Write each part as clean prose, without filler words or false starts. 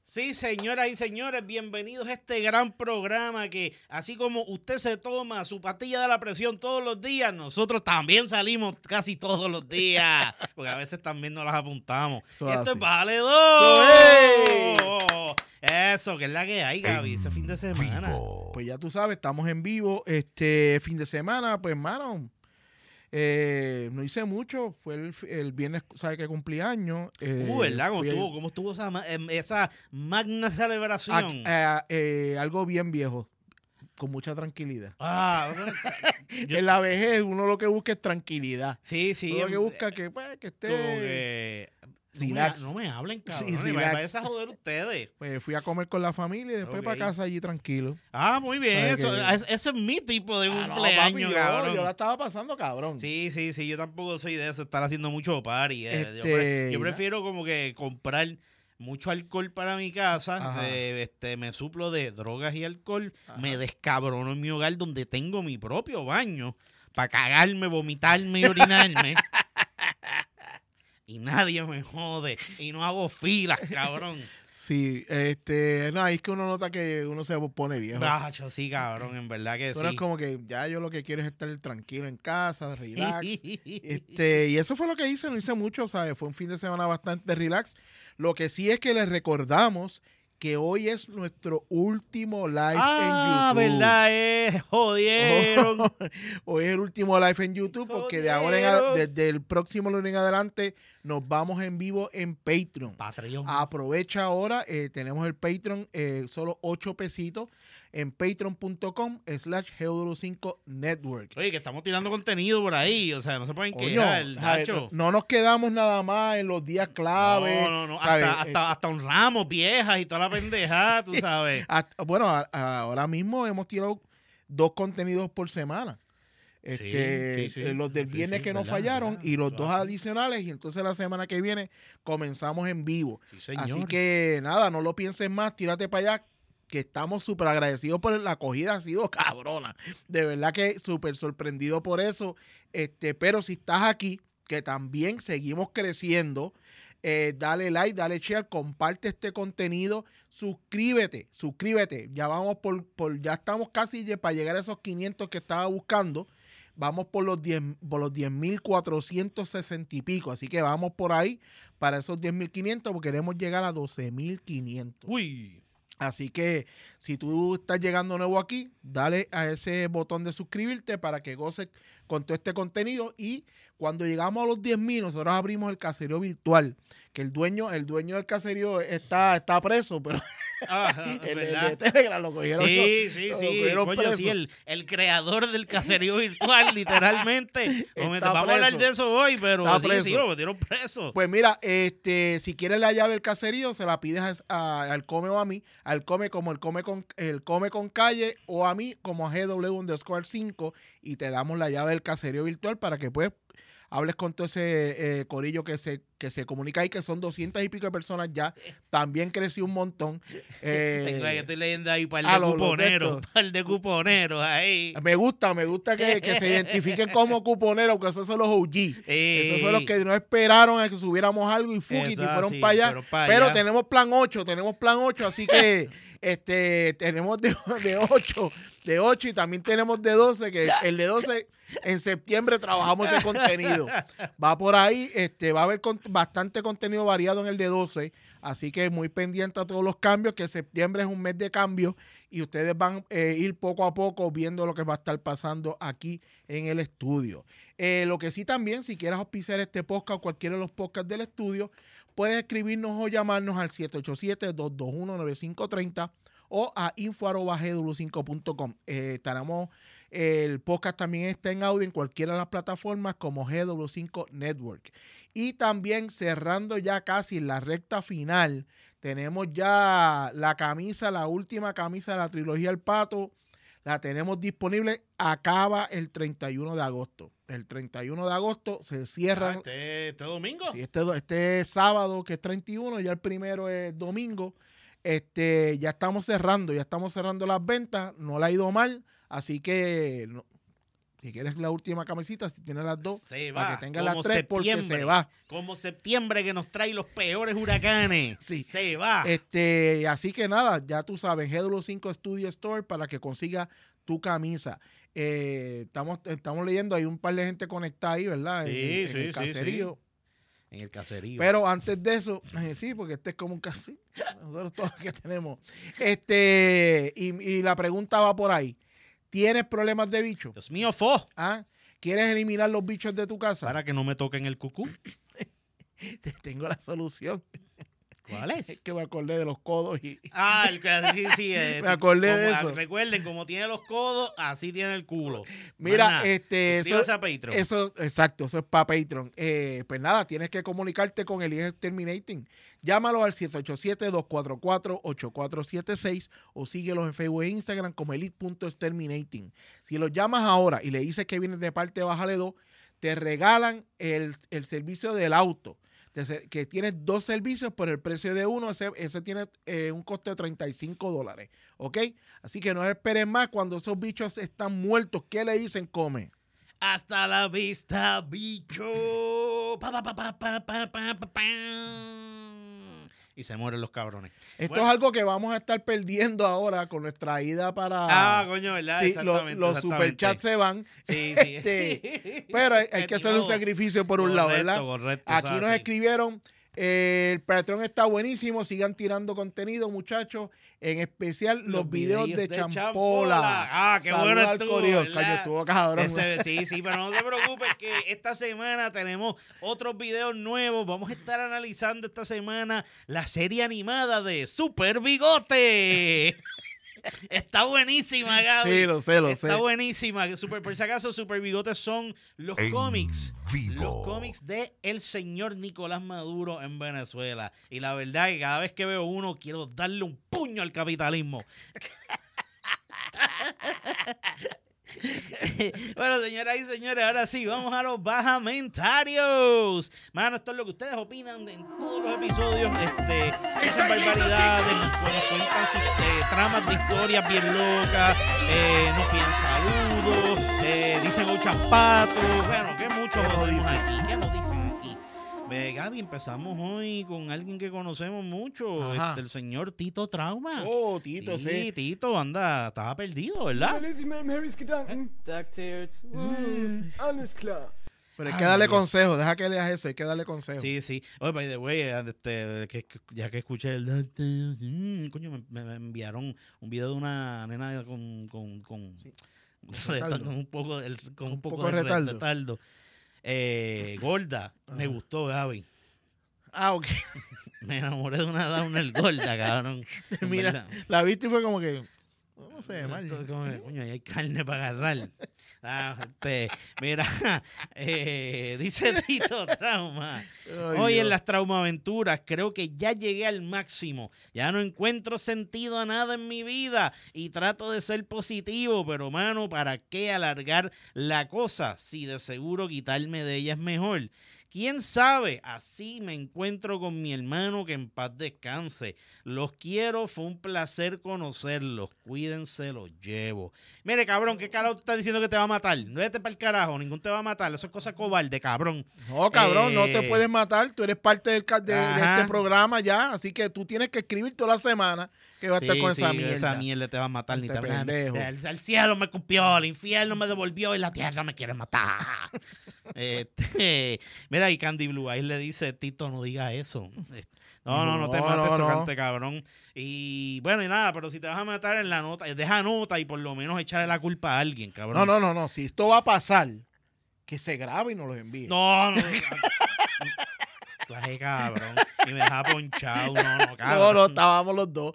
Sí, señoras y señores, bienvenidos a este gran programa que, así como usted se toma su pastilla de la presión todos los días, nosotros también salimos casi todos los días, porque a veces también nos las apuntamos. Esto es Vale 2. Eso, que es la que hay, Gaby, ese fin de semana. Vivo. Pues ya tú sabes, estamos en vivo. Fin de semana, pues, mano, no hice mucho. Fue el viernes, ¿sabes que cumplí años? ¿Verdad? ¿Cómo estuvo esa magna celebración? Algo bien viejo, con mucha tranquilidad. Yo, En la vejez uno lo que busca es tranquilidad. sí. Uno lo que busca que esté... Como que... Relax. No me hablen, cabrón. Sí, Vayas a joder ustedes. Pues fui a comer con la familia y después para casa allí tranquilo. Muy bien. Ese es mi tipo de cumpleaños, papi, cabrón. Yo la estaba pasando, cabrón. Sí. Yo tampoco soy de eso, estar haciendo mucho party. Yo prefiero como que comprar mucho alcohol para mi casa. Me suplo de drogas y alcohol. Ajá. Me descabrono en mi hogar donde tengo mi propio baño para cagarme, vomitarme y orinarme. Y nadie me jode. Y no hago filas, cabrón. Sí, es que uno nota que uno se pone viejo. Sí, cabrón, en verdad que pero sí. Es como que ya yo lo que quiero es estar tranquilo en casa, relax. Y eso fue lo que hice, no hice mucho, ¿sabes? Fue un fin de semana bastante relax. Lo que sí es que les recordamos que hoy es nuestro último live en YouTube. ¿Verdad? Jodieron. Hoy es el último live en YouTube porque de ahora desde el próximo lunes en adelante nos vamos en vivo en Patreon. Aprovecha ahora, tenemos el Patreon, solo 8 pesitos en patreon.com/GW5Network. Oye, que estamos tirando contenido por ahí, o sea, no se pueden quejar, Nacho. No nos quedamos nada más en los días clave. No. Hasta honramos viejas y toda la pendejada, tú sabes. Ahora mismo hemos tirado 2 contenidos por semana. Los del viernes que nos fallaron, ¿verdad? Y los 2 adicionales, y entonces la semana que viene comenzamos en vivo. Así que nada, no lo pienses más, tírate para allá, que estamos súper agradecidos por la acogida, ha sido cabrona. De verdad que súper sorprendido por eso. Pero si estás aquí, que también seguimos creciendo, dale like, dale share, comparte este contenido, suscríbete. Ya vamos ya estamos casi para llegar a esos 500 que estaba buscando. Vamos por los 10,460 y pico. Así que vamos por ahí para esos 10,500 porque queremos llegar a 12,500. Uy. Así que si tú estás llegando nuevo aquí, dale a ese botón de suscribirte para que goces con todo este contenido. Y cuando llegamos a los 10,000, nosotros abrimos el caserío virtual. Que el dueño del caserío está preso, pero el de Telegram lo cogieron. Sí. Coño, sí, el creador del caserío virtual, literalmente. Vamos a hablar de eso hoy, pero sí, lo metieron preso. Pues mira, si quieres la llave del caserío, se la pides al Come o a mí. Al Come como el Come con Calle, o a mí como GW_5, y te damos la llave del caserío virtual para que pues hables con todo ese corillo que se comunica ahí, que son 200 y pico de personas ya. También creció un montón. Estoy leyendo ahí un par de cuponeros ahí. Me gusta que se identifiquen como cuponeros, porque esos son los OG. Esos son los que no esperaron a que subiéramos algo y fueron para allá. Pero tenemos plan 8, así que tenemos de 8 y también tenemos de 12, que el de 12 en septiembre trabajamos ese contenido. Va por ahí, va a haber bastante contenido variado en el de 12, así que muy pendiente a todos los cambios, que septiembre es un mes de cambio y ustedes van a ir poco a poco viendo lo que va a estar pasando aquí en el estudio. Lo que sí también, si quieres auspiciar este podcast o cualquiera de los podcasts del estudio, puedes escribirnos o llamarnos al 787-221-9530 o a info@gw5.com. El podcast también está en audio en cualquiera de las plataformas como GW5 Network. Y también cerrando ya casi la recta final, tenemos ya la última camisa de la trilogía El Pato. La tenemos disponible, acaba el 31 de agosto. El 31 de agosto se cierran. ¿Este domingo? Sí, este sábado, que es 31, ya el primero es domingo. Ya estamos cerrando las ventas, no le ha ido mal, así que Si quieres la última camisita, si tienes las dos, se para va. que tengas las tres, porque se va. Como septiembre que nos trae los peores huracanes. Sí. Se va. Así que nada, ya tú sabes, GW5 Studio Store para que consigas tu camisa. Estamos leyendo, hay un par de gente conectada ahí, ¿verdad? En el caserío. Sí. En el caserío. Pero antes de eso, sí, porque este es como un caserío. Nosotros todos que tenemos. Y la pregunta va por ahí. ¿Tienes problemas de bicho? Dios mío, ¿Quieres eliminar los bichos de tu casa? Para que no me toquen el cucú. Tengo la solución. ¿Cuál es? Es que me acordé de los codos y... Sí. Me acordé de eso. Recuerden, como tiene los codos, así tiene el culo. Mira, suscríbase a Patreon. Exacto, eso es para Patreon. Pues nada, tienes que comunicarte con el Exterminating. Llámalo al 787-244-8476 o síguelos en Facebook e Instagram como elite.exterminating. Si los llamas ahora y le dices que vienes de parte de Bájale 2, te regalan el servicio del auto. Que tienes 2 servicios por el precio de uno, ese tiene un costo de $35, ¿ok? Así que no esperes más cuando esos bichos están muertos. ¿Qué le dicen? Come. Hasta la vista, bicho. Y se mueren los cabrones. Esto es algo que vamos a estar perdiendo ahora con nuestra ida para... coño, ¿verdad? Sí, los superchats se van. Sí. Pero hay que hacer un sacrificio por un lado, ¿verdad? Correcto. Aquí nos escribieron, el Patreon está buenísimo, sigan tirando contenido, muchachos. En especial los videos de Champola. Qué bueno estuvo, estuvo cabrón. Sí, pero no te preocupes que esta semana tenemos otros videos nuevos. Vamos a estar analizando esta semana la serie animada de Super Bigote. Está buenísima, Gaby. Sí, lo sé. Está buenísima. Por si acaso, Super Bigotes son los cómics. Los cómics de el señor Nicolás Maduro en Venezuela. Y la verdad es que cada vez que veo uno, quiero darle un puño al capitalismo. Bueno, señoras y señores, ahora sí, vamos a los bajamentarios. Mano, esto es lo que ustedes opinan en todos los episodios. Dicen barbaridades, nos cuentan sus tramas de historias bien locas, nos piden saludos, dicen go champato. Bueno, que mucho jodimos aquí. ¿Qué nos dicen aquí? Gaby, empezamos hoy con alguien que conocemos mucho, el señor Tito Trauma. Oh, Tito, sí. Tito, estaba perdido, ¿verdad? Alles klar. Pero hay que darle consejo, deja que leas eso, hay que darle consejo. Sí. Oye, by the way, ya que escuché el... coño, me enviaron un video de una nena con un poco de retardo. Gorda, me gustó, Gaby. Ok. Me enamoré de una Downer gorda, cabrón. Mira, la viste y fue como que... No sé, mal. Coño, ahí hay carne para agarrar. Mira, dice Tito Trauma. Hoy en las Traumaventuras creo que ya llegué al máximo. Ya no encuentro sentido a nada en mi vida y trato de ser positivo, pero mano, ¿para qué alargar la cosa si de seguro quitarme de ella es mejor? ¿Quién sabe? Así me encuentro con mi hermano, que en paz descanse. Los quiero, fue un placer conocerlos. Cuídense, los llevo. Mire, cabrón, ¿qué carajo tú estás diciendo que te va a matar? No vete para el carajo, ningún te va a matar. Eso es cosa cobarde, cabrón. No, cabrón, no te puedes matar. Tú eres parte de este programa ya, así que tú tienes que escribir toda la semana que va a estar con esa mierda. Esa mierda te va a matar. Ni te pendejo. El cielo me escupió, el infierno me devolvió y la tierra me quiere matar. Mira, y Candy Blue Eyes le dice, Tito, no diga eso. No te mates, socante, cabrón. Y bueno, y nada, pero si te vas a matar en la nota, deja nota y por lo menos echarle la culpa a alguien, cabrón. No. Si esto va a pasar, que se grabe y nos lo envíe. No. Clase, cabrón. Y me deja ponchado. No, cabrón. No, estábamos los dos.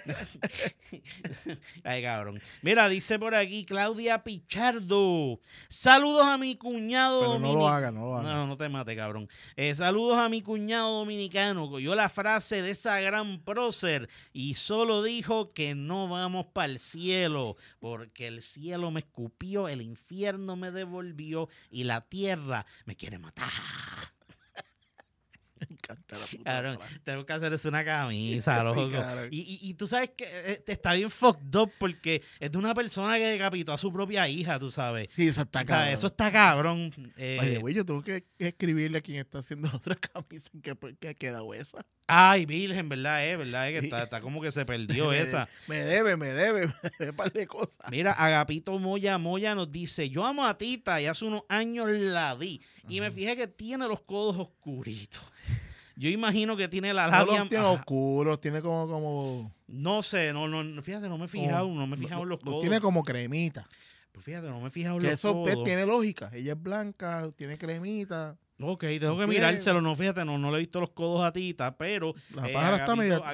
Ay, cabrón. Mira, dice por aquí Claudia Pichardo. Saludos a mi cuñado dominicano. No lo haga. No te mate, cabrón. Saludos a mi cuñado dominicano. Oyó la frase de esa gran prócer y solo dijo que no vamos para el cielo, porque el cielo me escupió, el infierno me devolvió y la tierra me quiere matar. encanta la puta Cabrón, frase. tengo que hacer una camisa, loco. Sí, y tú sabes que está bien fucked up porque es de una persona que decapitó a su propia hija, tú sabes. Sí, eso está cabrón. Eso está cabrón. Oye, güey, yo tengo que escribirle a quien está haciendo otra camisa que ha quedado esa. Ay, virgen, ¿verdad? ¿Verdad? Que está como que se perdió esa. Me debe un par de cosas. Mira, Agapito Moya nos dice, yo amo a Tita y hace unos años la vi y me fijé que tiene los codos oscuritos. Yo imagino que tiene la labia... No los tiene oscuros, tiene como... No sé, fíjate, no me he fijado, en los codos. Los tiene como cremita. Pues fíjate, no me he fijado en que los eso codos. Tiene lógica. Ella es blanca, tiene cremita. Ok, tengo que mirárselo, no, fíjate, no le he visto los codos a Tita, pero la pájara está medio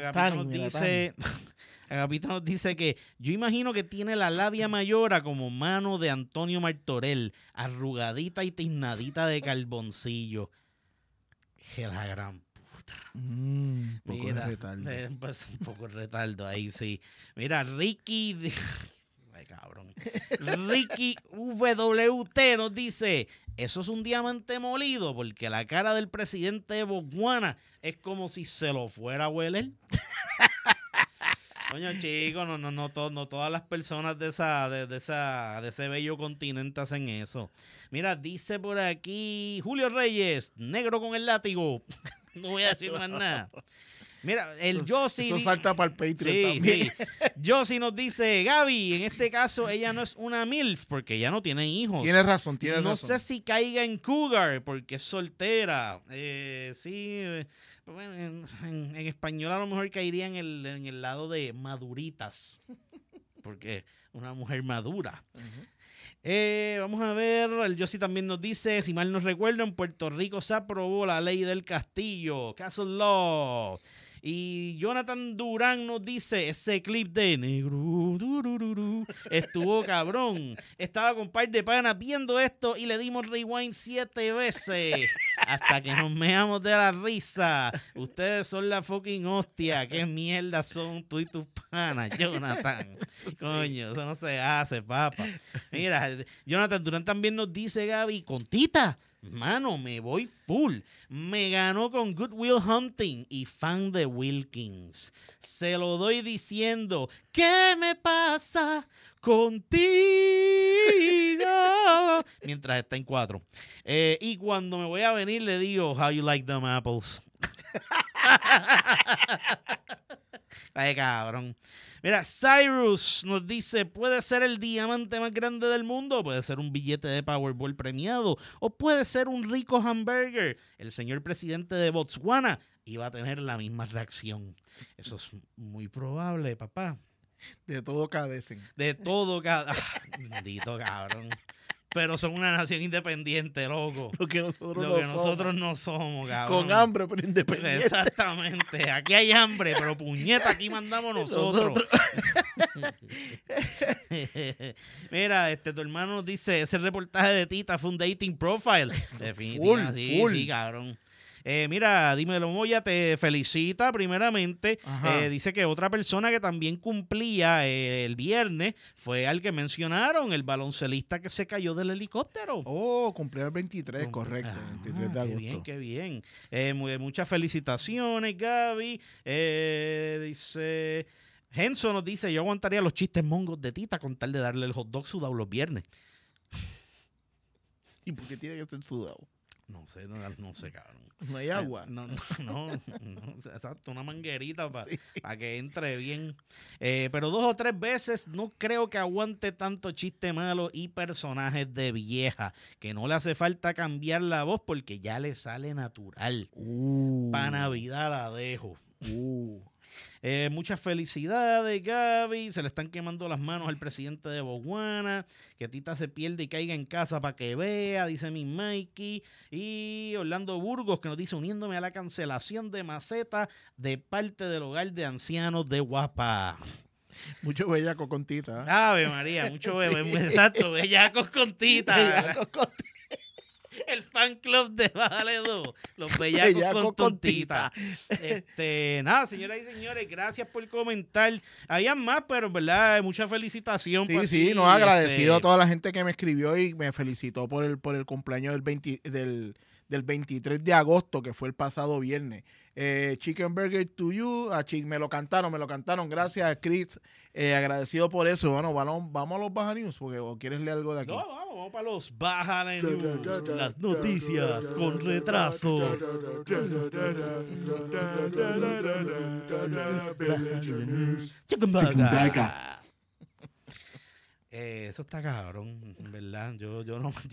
Agapito nos dice que yo imagino que tiene la labia mayora como mano de Antonio Martorell, arrugadita y tiznadita de carboncillo. Que la gran puta. Un poco de retardo. Pues un poco de retardo ahí, sí. Mira, Ricky... Ay, cabrón. Ricky WT nos dice, eso es un diamante molido porque la cara del presidente de Botswana es como si se lo fuera a hueler. Coño, chico, no todas las personas de ese bello continente hacen eso. Mira, dice por aquí Julio Reyes, negro con el látigo. No voy a decir más nada. Mira, el Yossi... Eso salta para el Patreon también. Sí. Yossi nos dice, Gaby, en este caso ella no es una MILF porque ella no tiene hijos. Tienes razón, No sé si caiga en cougar porque es soltera. Sí, bueno, en español a lo mejor caería en el lado de maduritas. Porque una mujer madura. Vamos a ver, el Yossi también nos dice, si mal no recuerdo, en Puerto Rico se aprobó la ley del castillo, Castle Law. Y Jonathan Durán nos dice, ese clip de negro estuvo cabrón. Estaba con un par de panas viendo esto y le dimos rewind 7 veces hasta que nos meamos de la risa. Ustedes son la fucking hostia. ¿Qué mierda son tú y tus panas, Jonathan? Coño, eso no se hace, papá. Mira, Jonathan Durán también nos dice, Gaby, con Tita. Mano, me voy full. Me ganó con Good Will Hunting y fan de Wilkins. Se lo doy diciendo, ¿qué me pasa contigo? Mientras está en 4. Y cuando me voy a venir le digo, how you like them apples? Ay, cabrón. Mira, Cyrus nos dice, puede ser el diamante más grande del mundo, puede ser un billete de Powerball premiado, o puede ser un rico hamburger. El señor presidente de Botswana iba a tener la misma reacción. Eso es muy probable, papá. De todo cadecen. De todo cada... Bendito, cabrón. Pero son una nación independiente, loco. Lo que nosotros no somos, cabrón. Con hambre, pero independiente. Exactamente. Aquí hay hambre, pero puñeta, aquí mandamos nosotros. Mira, tu hermano nos dice, ese reportaje de Tita fue un dating profile. Definitivamente, sí, cabrón. Mira, Dímelo Moya te felicita primeramente. Dice que otra persona que también cumplía el viernes fue al que mencionaron, el baloncelista que se cayó del helicóptero. Oh, cumplió el 23, correcto. 23 de agosto. Qué bien. Muchas felicitaciones, Gaby. Dice... Genso nos dice, yo aguantaría los chistes mongos de Tita con tal de darle el hot dog sudado los viernes. ¿Y por qué tiene que ser sudado? No sé, cabrón. No hay agua. No, exacto, una manguerita para que entre bien. Pero 2 o 3 veces no creo que aguante tanto chiste malo y personajes de vieja, que no le hace falta cambiar la voz porque ya le sale natural. Para Navidad la dejo. Muchas felicidades, Gaby. Se le están quemando las manos al presidente de Botswana. Que Tita se pierda y caiga en casa para que vea, dice mi Mikey. Y Orlando Burgos, que nos dice, uniéndome a la cancelación de Maceta de parte del hogar de ancianos de Guapa. Mucho bellaco con Tita. Ave María, mucho exacto, bellacos con Tita. Bellacos con Tita. El fan club de Bájale 2, los bellacos con Tita. Nada, señoras y señores, gracias por comentar. Había más, pero en verdad, mucha felicitación. Sí, agradecido a toda la gente que me escribió y me felicitó por el cumpleaños del del 23 de agosto, que fue el pasado viernes. Chicken Burger to You, me lo cantaron, gracias Chris, agradecido por eso. Bueno, vamos a los Baja News, ¿o quieres leer algo de aquí? No, vamos para los Baja News, las noticias con retraso. Chicken Burger. Eso está cabrón, en verdad. Yo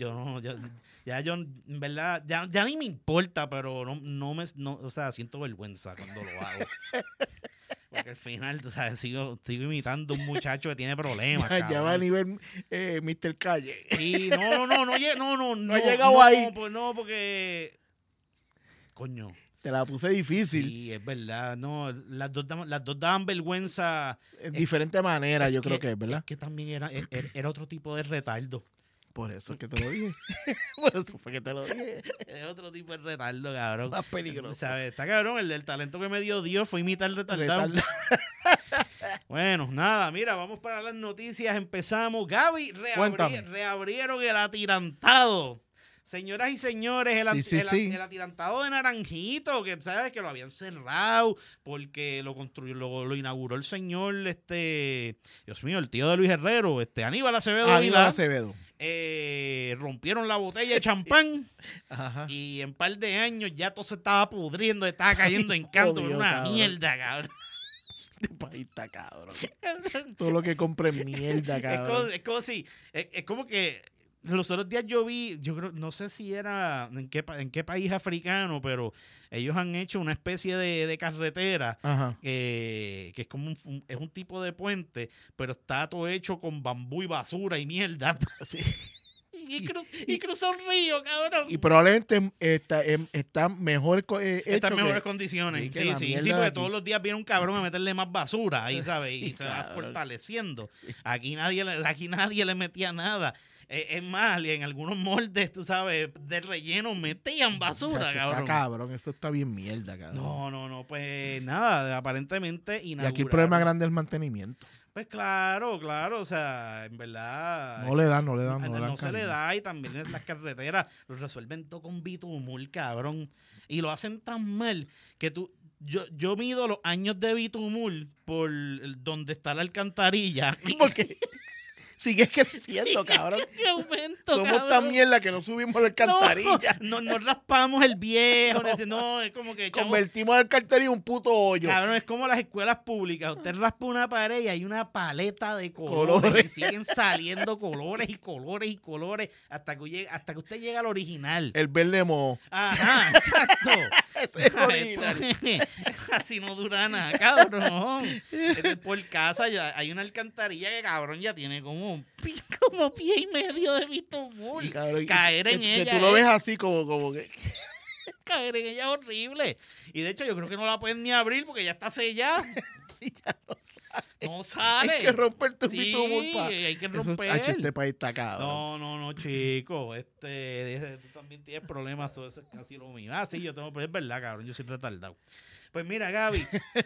en verdad, ya ni me importa, pero o sea, siento vergüenza cuando lo hago. Porque al final, o sea, sigo imitando a un muchacho que tiene problemas. Ya va a nivel Mr. Calle. Sí, no ha llegado ahí. Pues no, porque coño. Te la puse difícil. Sí, es verdad. No, las dos daban vergüenza. En diferente manera, yo creo que es, ¿verdad? Es que también era otro tipo de retardo. Por eso es que te lo dije. Por eso fue que te lo dije. Es otro tipo de retardo, cabrón. Más peligroso. ¿Sabes? Está cabrón. El talento que me dio Dios fue imitar el retardado. Bueno, nada, mira, vamos para las noticias. Empezamos. Gaby, reabrieron el atirantado. Señoras y señores, el atirantado de Naranjito, que sabes que lo habían cerrado porque lo inauguró el señor, Dios mío, el tío de Luis Herrero, Aníbal Acevedo. Rompieron la botella de champán. Ajá. Y en par de años ya todo se estaba pudriendo, estaba cayendo en canto, en una mierda, cabrón. Este país está cabrón. Todo lo que compre es mierda, cabrón. Es como que los otros días yo vi, yo creo, no sé si era en qué país africano, pero ellos han hecho una especie de carretera que es como un tipo de puente, pero está todo hecho con bambú y basura y mierda. Sí. Y cruza un río, cabrón. Y probablemente está mejor está en mejores condiciones. Sí, porque todos los días viene un cabrón a meterle más basura ahí, ¿sabes? Y se va fortaleciendo. Aquí nadie le metía nada. Es más, en algunos moldes, tú sabes, de relleno metían basura, cabrón. Cabrón, eso está bien mierda, cabrón. No, pues nada, aparentemente inauguraron. Y aquí el problema grande es el mantenimiento. Pues claro, o sea, en verdad. No le dan. No se le da, y también en las carreteras lo resuelven todo con bitumul, cabrón. Y lo hacen tan mal que yo mido los años de bitumul por donde está la alcantarilla. Porque sigue creciendo, cabrón. Somos cabrón. Tan mierda que no subimos la alcantarilla. No raspamos el viejo. No, es como que convertimos la alcantarilla en un puto hoyo. Cabrón, es como las escuelas públicas. Usted raspa una pared y hay una paleta de colores. Y siguen saliendo colores hasta que usted llega al original. El verde moho. Ajá, exacto. Ese es original. Así no dura nada, cabrón. Por casa ya hay una alcantarilla que, cabrón, ya tiene como pie y medio de bitumul. Sí, caer en ella. Que tú lo ves así como que. Caer en ella es horrible. Y de hecho, yo creo que no la pueden ni abrir porque ya está sellada. Sí, ya no sale. Hay que romper tu bitumul. Hay que romper. Este país está cabrón. No, chico. Tú también tienes problemas. Eso es casi lo mismo. Sí, yo tengo. Pues es verdad, cabrón. Yo soy retardado. Pues mira, Gaby.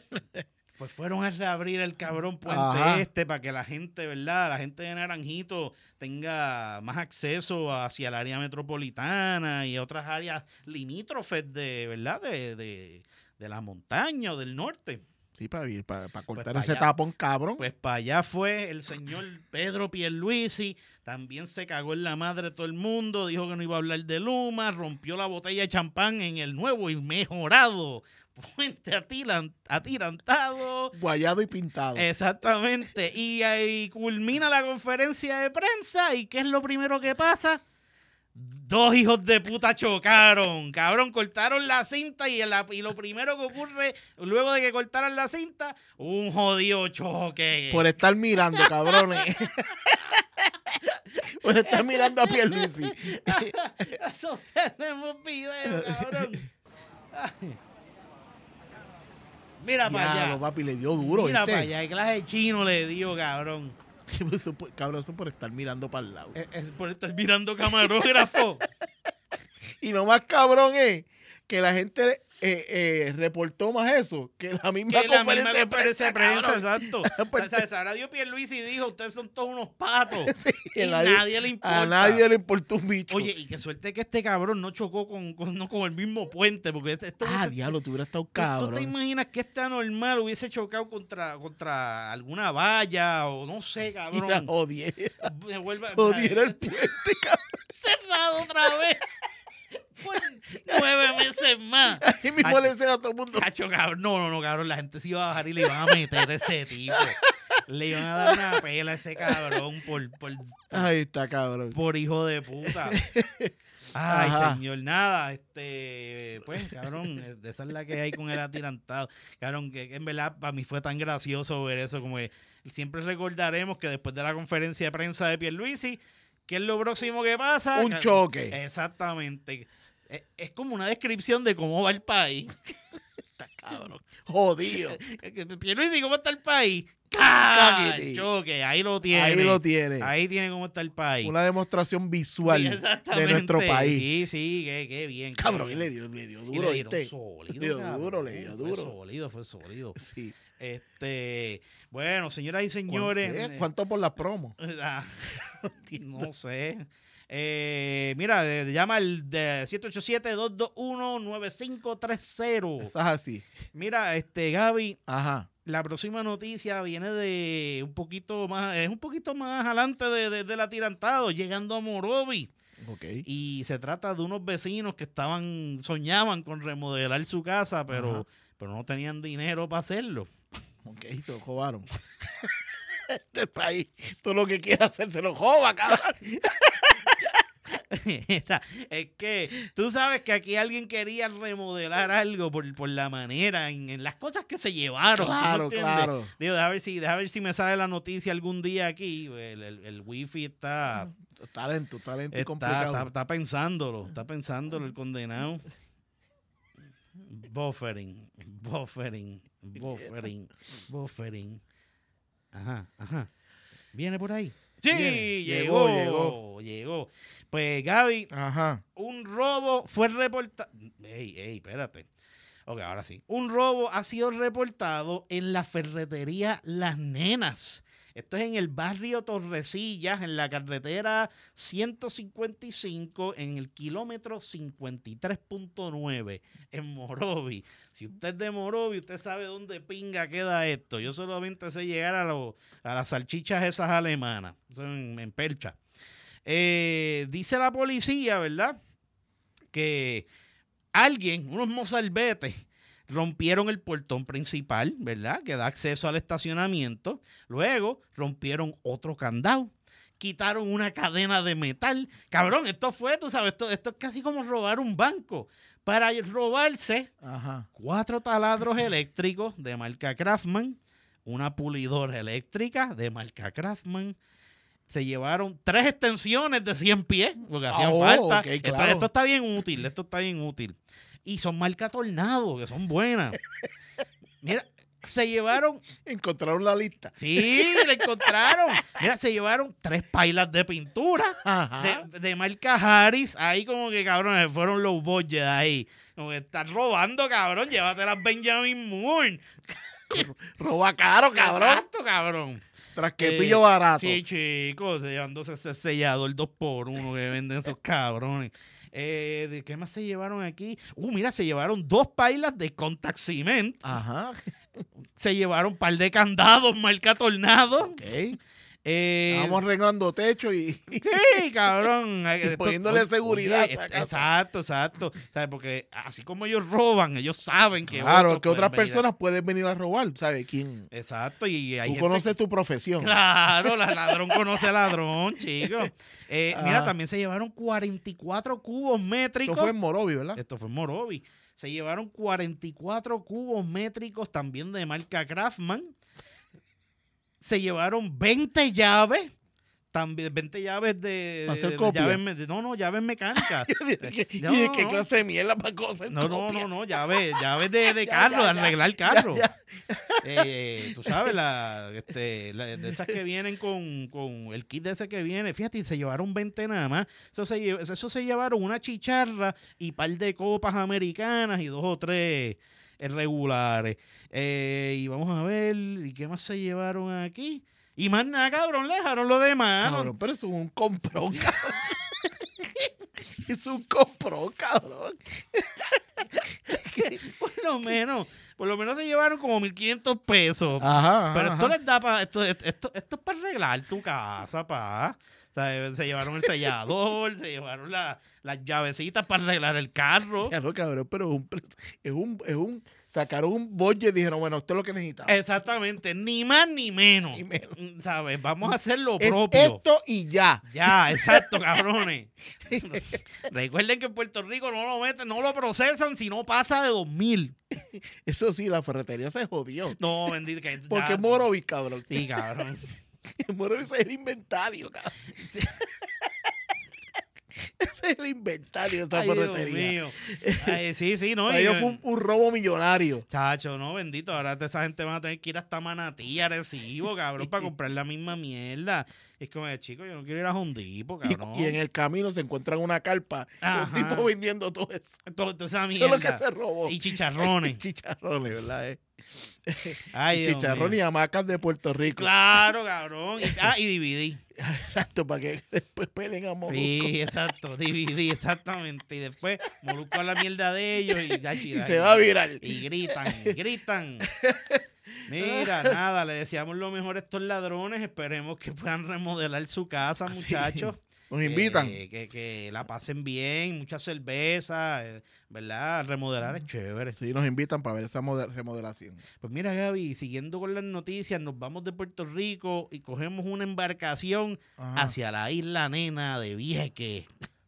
Pues fueron a reabrir el cabrón puente para que la gente, ¿verdad? La gente de Naranjito tenga más acceso hacia el área metropolitana y otras áreas limítrofes ¿verdad? De la montaña o del norte. Sí, para cortar ese tapón, cabrón. Pues para allá fue el señor Pedro Pierluisi, también se cagó en la madre de todo el mundo, dijo que no iba a hablar de Luma, rompió la botella de champán en el nuevo y mejorado puente atirantado. Guayado y pintado. Exactamente. Y ahí culmina la conferencia de prensa, ¿y qué es lo primero que pasa? 2 hijos de puta chocaron, cabrón, cortaron la cinta y lo primero que ocurre luego de que cortaran la cinta, un jodido choque. Por estar mirando, cabrones. Por estar mirando a Pierluisi. Eso tenemos video, cabrón. Mira para allá. Papi, le dio duro. Mira para allá, ¿qué clase de chino le dio, cabrón? Cabrón, eso por estar mirando para el lado. Es por estar mirando camarógrafo. Y lo más cabrón es que la gente reportó más eso que la misma conferencia de prensa, exacto. Ahora dio Pierluisi y dijo, ustedes son todos unos patos. Sí, y nadie le importa. A nadie le importó un bicho. Oye, y qué suerte que este cabrón no chocó con el mismo puente, porque esto diablo, tú hubieras estado cabrón. ¿Tú te imaginas que este anormal hubiese chocado contra alguna valla o no sé, cabrón? Mira, jodiera el puente, cabrón. Cerrado otra vez. Por 9 meses más. Ahí mismo le decía a todo el mundo. Cacho, cabrón. No, cabrón. La gente se iba a bajar y le iban a meter a ese tipo. Le iban a dar una pela a ese cabrón por ahí está, cabrón. Por hijo de puta. Ay, ajá. Señor, nada, pues, cabrón, esa es la que hay con el atirantado. Cabrón, que en verdad para mí fue tan gracioso ver eso, como que siempre recordaremos que después de la conferencia de prensa de Pierluisi, ¿qué es lo próximo que pasa? Un choque. Exactamente. Es como una descripción de cómo va el país. Está cabrón. Jodido. Pierluisi, ¿cómo está el país? Choque, ahí lo tiene. Ahí tiene cómo está el país. Una demostración visual de nuestro país. Sí, qué bien. Cabrón, qué bien. le dio duro. Le dio duro. Fue sólido. Sí. Bueno, señoras y señores. ¿Cuánto por la promo? No sé. Mira, llama al 787-221-9530. Eso es así. Mira, Gaby. Ajá. La próxima noticia viene de un poquito más adelante del atirantado, llegando a Morovi. Okay. Y se trata de unos vecinos que soñaban con remodelar su casa, pero no tenían dinero para hacerlo. Ok, se lo jobaron. Este país, todo lo que quiera hacer se lo joba, cabrón. Es que tú sabes que aquí alguien quería remodelar algo por la manera, en las cosas que se llevaron. Claro. Digo, deja ver si me sale la noticia algún día aquí. El wifi está lento y complicado. Está pensándolo el condenado. Buffering. Ajá. ¿Viene por ahí? Sí, llegó. Pues, Gaby, un robo fue reportado. Ey, espérate. Ok, ahora sí. Un robo ha sido reportado en la ferretería Las Nenas. Esto es en el barrio Torrecillas, en la carretera 155, en el kilómetro 53.9, en Morovi. Si usted es de Morovi, usted sabe dónde pinga queda esto. Yo solamente sé llegar a las salchichas esas alemanas, son en Percha. Dice la policía, ¿verdad?, que unos mozalbetes, rompieron el portón principal, ¿verdad?, que da acceso al estacionamiento. Luego rompieron otro candado. Quitaron una cadena de metal. Cabrón, esto fue, tú sabes, esto es casi como robar un banco. Para robarse 4 taladros eléctricos de marca Craftsman, una pulidora eléctrica de marca Craftsman. Se llevaron 3 extensiones de 100 pies, porque hacían falta. Okay, claro. Esto está bien útil. Y son marca Tornado, que son buenas. Mira, se llevaron... ¿Encontraron la lista? Sí, la encontraron. Mira, se llevaron 3 pailas de pintura de marca Harris. Ahí como que, cabrón, fueron los budget ahí. Como que están robando, cabrón. Llévate las Benjamin Moore. Roba caro, cabrón. Exacto, cabrón. Tras que pillo barato. Sí, chicos, llevándose ese sellador 2x1 que venden esos cabrones. ¿De qué más se llevaron aquí? Mira, se llevaron 2 pailas de Contact Cement. Se llevaron un par de candados marca Tornado. Ok. Estamos arreglando techo y... Sí, cabrón. Y poniéndole seguridad. Exacto. ¿Sabes? Porque así como ellos roban, ellos saben que... Claro, que otras personas pueden venir a robar. ¿Sabes quién? Exacto. Y hay Tú conoces tu profesión. Claro, el ladrón conoce al ladrón, chicos. Mira, también se llevaron 44 cubos métricos. Esto fue en Morovi, ¿verdad? Esto fue en Morovi. Se llevaron 44 cubos métricos también de marca Craftsman. Se llevaron 20 llaves, también 20 llaves de llaves mecánicas. ¿Y qué clase de mierda para cosas? No, llaves de carro, de arreglar el carro. Tú sabes, de esas que vienen con el kit de ese que viene. Fíjate, se llevaron 20 nada más. Eso se llevaron una chicharra y par de copas americanas y 2 o 3 regulares. Y vamos a ver, ¿y qué más se llevaron aquí? Y más nada, cabrón, le dejaron lo demás. Cabrón, pero eso es un comprón, cabrón. Es un comprón, cabrón. Por lo menos se llevaron como 1,500 pesos. Pero esto les da para... Esto es para arreglar tu casa, pa. O sea, se llevaron el sellador, se llevaron las llavecitas para arreglar el carro. Claro, cabrón, pero es un sacaron un budget y dijeron, bueno, esto es lo que necesitamos. Exactamente, ni más ni menos. ¿Sabes? Vamos a hacer lo propio. Esto y ya. Ya, exacto, cabrones. Recuerden que en Puerto Rico no lo procesan si no pasa de 2,000. Eso sí, la ferretería se jodió. No, bendito. Porque es Morovis, cabrón. Sí, cabrón. Morovis es el inventario, cabrón. Sí. Ese es el inventario de esta ferretería. Dios mío. Ay, sí, no. Ellos fue un robo millonario. Chacho, no, bendito. Ahora esa gente van a tener que ir hasta Manatí, Arecibo, cabrón, para comprar la misma mierda. Es como, chico, yo no quiero ir a Hondipo, cabrón. Y en el camino se encuentran una carpa. Un tipo vendiendo todo eso. Toda esa mierda. Todo lo que se robó. Y chicharrones. Chicharrones, ¿verdad? Ay, chicharrones y hamacas de Puerto Rico. Claro, cabrón. Y DVD. Exacto, para que después peleen a Molusco. Sí, exacto, DVD, exactamente. Y después Molusco a la mierda de ellos y se va a virar. Y gritan. Mira, nada, le deseamos lo mejor a estos ladrones. Esperemos que puedan remodelar su casa, muchachos. Nos invitan. Que la pasen bien, mucha cerveza, ¿verdad? Remodelar es chévere. Sí, nos invitan para ver esa remodelación. Pues mira, Gaby, siguiendo con las noticias, nos vamos de Puerto Rico y cogemos una embarcación hacia la isla nena de Vieques.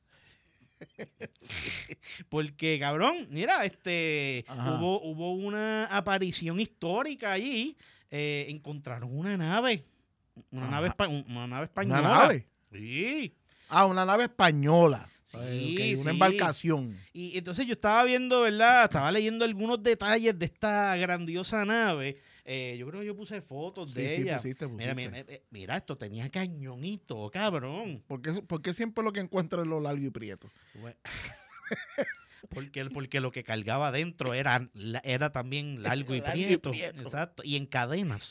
Porque, cabrón, mira, hubo una aparición histórica allí. Encontraron una nave. Una nave española. ¿Una nave? Sí. Una nave española. Sí, una embarcación. Y entonces yo estaba viendo, ¿verdad? Estaba leyendo algunos detalles de esta grandiosa nave. Yo creo que yo puse fotos de ella. Pusiste. Mira, esto tenía cañonito, cabrón. ¿Por qué siempre lo que encuentro es lo largo y prieto? Bueno, porque lo que cargaba adentro era también largo y prieto. Exacto. Y en cadenas.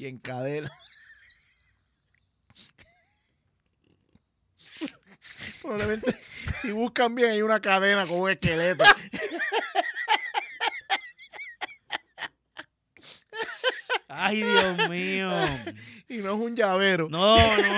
Probablemente, si buscan bien, hay una cadena con un esqueleto. Ay, Dios mío. Y no es un llavero. No.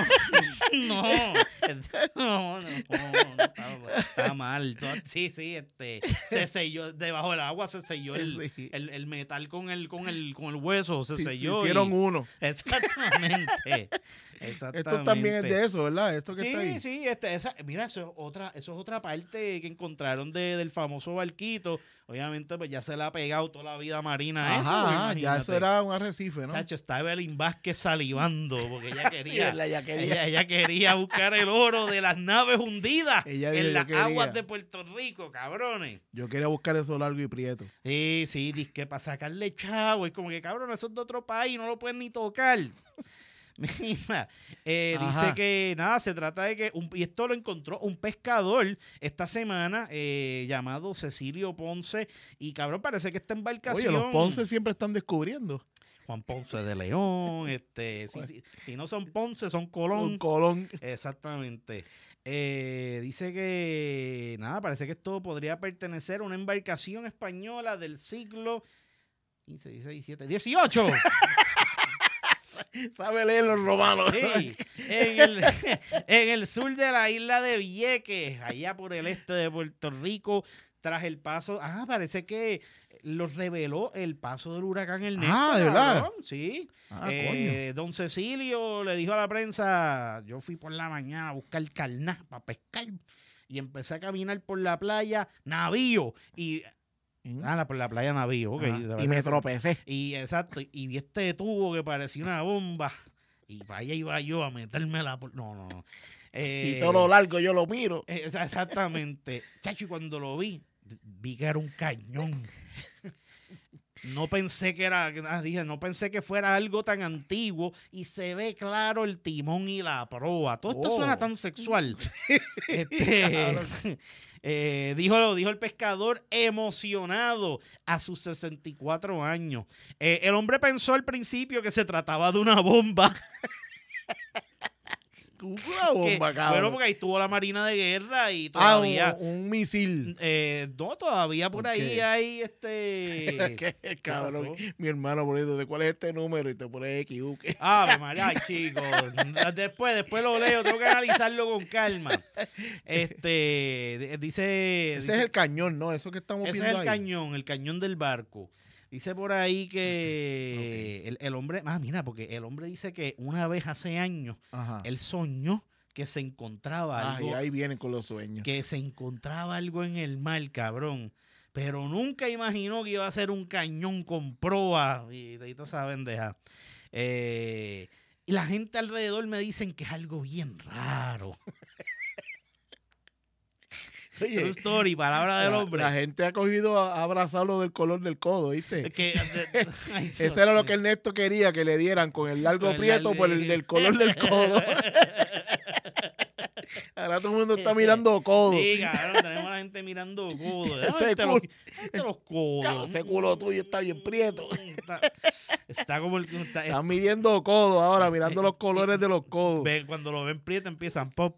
Está mal. Sí, se selló debajo del agua, se selló el metal con el hueso, se selló. Hicieron uno. Exactamente. Esto también es de eso, ¿verdad? Esto que está ahí. Sí, mira, eso es otra parte que encontraron del famoso barquito. Obviamente, pues ya se le ha pegado toda la vida marina a eso. Ya eso era un arrecife, ¿no? Chacho, está Evelyn Vázquez salivando porque ella quería, ella quería buscar el oro de las naves hundidas en las aguas de Puerto Rico, cabrones. Yo quería buscar eso largo y prieto. Sí, que para sacarle chavo, es como que, cabrón, eso es de otro país, no lo pueden ni tocar. Mira, dice que nada, se trata de que y esto lo encontró un pescador esta semana llamado Cecilio Ponce y cabrón, parece que esta embarcación. Oye, los Ponce siempre están descubriendo. Juan Ponce de León, si no son Ponce, son Colón. Colón. Exactamente. Dice que nada, parece que esto podría pertenecer a una embarcación española del siglo 15, 16, 17, 18. Sabe leer los romanos. Sí, en el sur de la isla de Vieques, allá por el este de Puerto Rico, tras el paso. Parece que los reveló el paso del huracán Ernesto. ¿De verdad? Sí. Don Cecilio le dijo a la prensa: yo fui por la mañana a buscar carná para pescar y empecé a caminar por la playa Navío y por la playa Navío, okay. Y me tropecé. Y exacto, y vi este tubo que parecía una bomba Y vaya iba yo a meterme la... No. Y todo lo largo yo lo miro. Exactamente. Chacho, y cuando lo vi que era un cañón. No pensé no pensé que fuera algo tan antiguo y se ve claro el timón y la proa. Todo esto suena tan sexual. Dijo el pescador emocionado a sus 64 años. El hombre pensó al principio que se trataba de una bomba. Una bomba, cabrón. Bueno, porque ahí estuvo la Marina de Guerra y todavía... un misil. No, todavía por ahí hay ¿Qué, cabrón? Mi hermano poniendo, ¿de cuál es este número? Y te pones equivoque. María, ay, chicos. Después lo leo, tengo que analizarlo con calma. Dice... Ese es el cañón, ¿no? Eso que estamos viendo ahí. Ese es el cañón del barco. Dice por ahí que el hombre... mira, porque el hombre dice que una vez hace años, él soñó que se encontraba algo... y ahí vienen con los sueños. Que se encontraba algo en el mar, cabrón. Pero nunca imaginó que iba a ser un cañón con proa y toda esa bendeja. Y la gente alrededor me dicen que es algo bien raro. Oye, True story, palabra del hombre. La gente ha cogido a abrazarlo del color del codo, ¿viste? Ay, ese era lo que Ernesto quería, que le dieran con el largo prieto por el del color del codo. Ahora todo el mundo está mirando codo. Sí, cabrón, tenemos a la gente mirando codo. Los codos. Ese culo tuyo está bien prieto. Está como el... Están midiendo codos ahora, mirando los colores de los codos. Cuando lo ven prieto empiezan pop.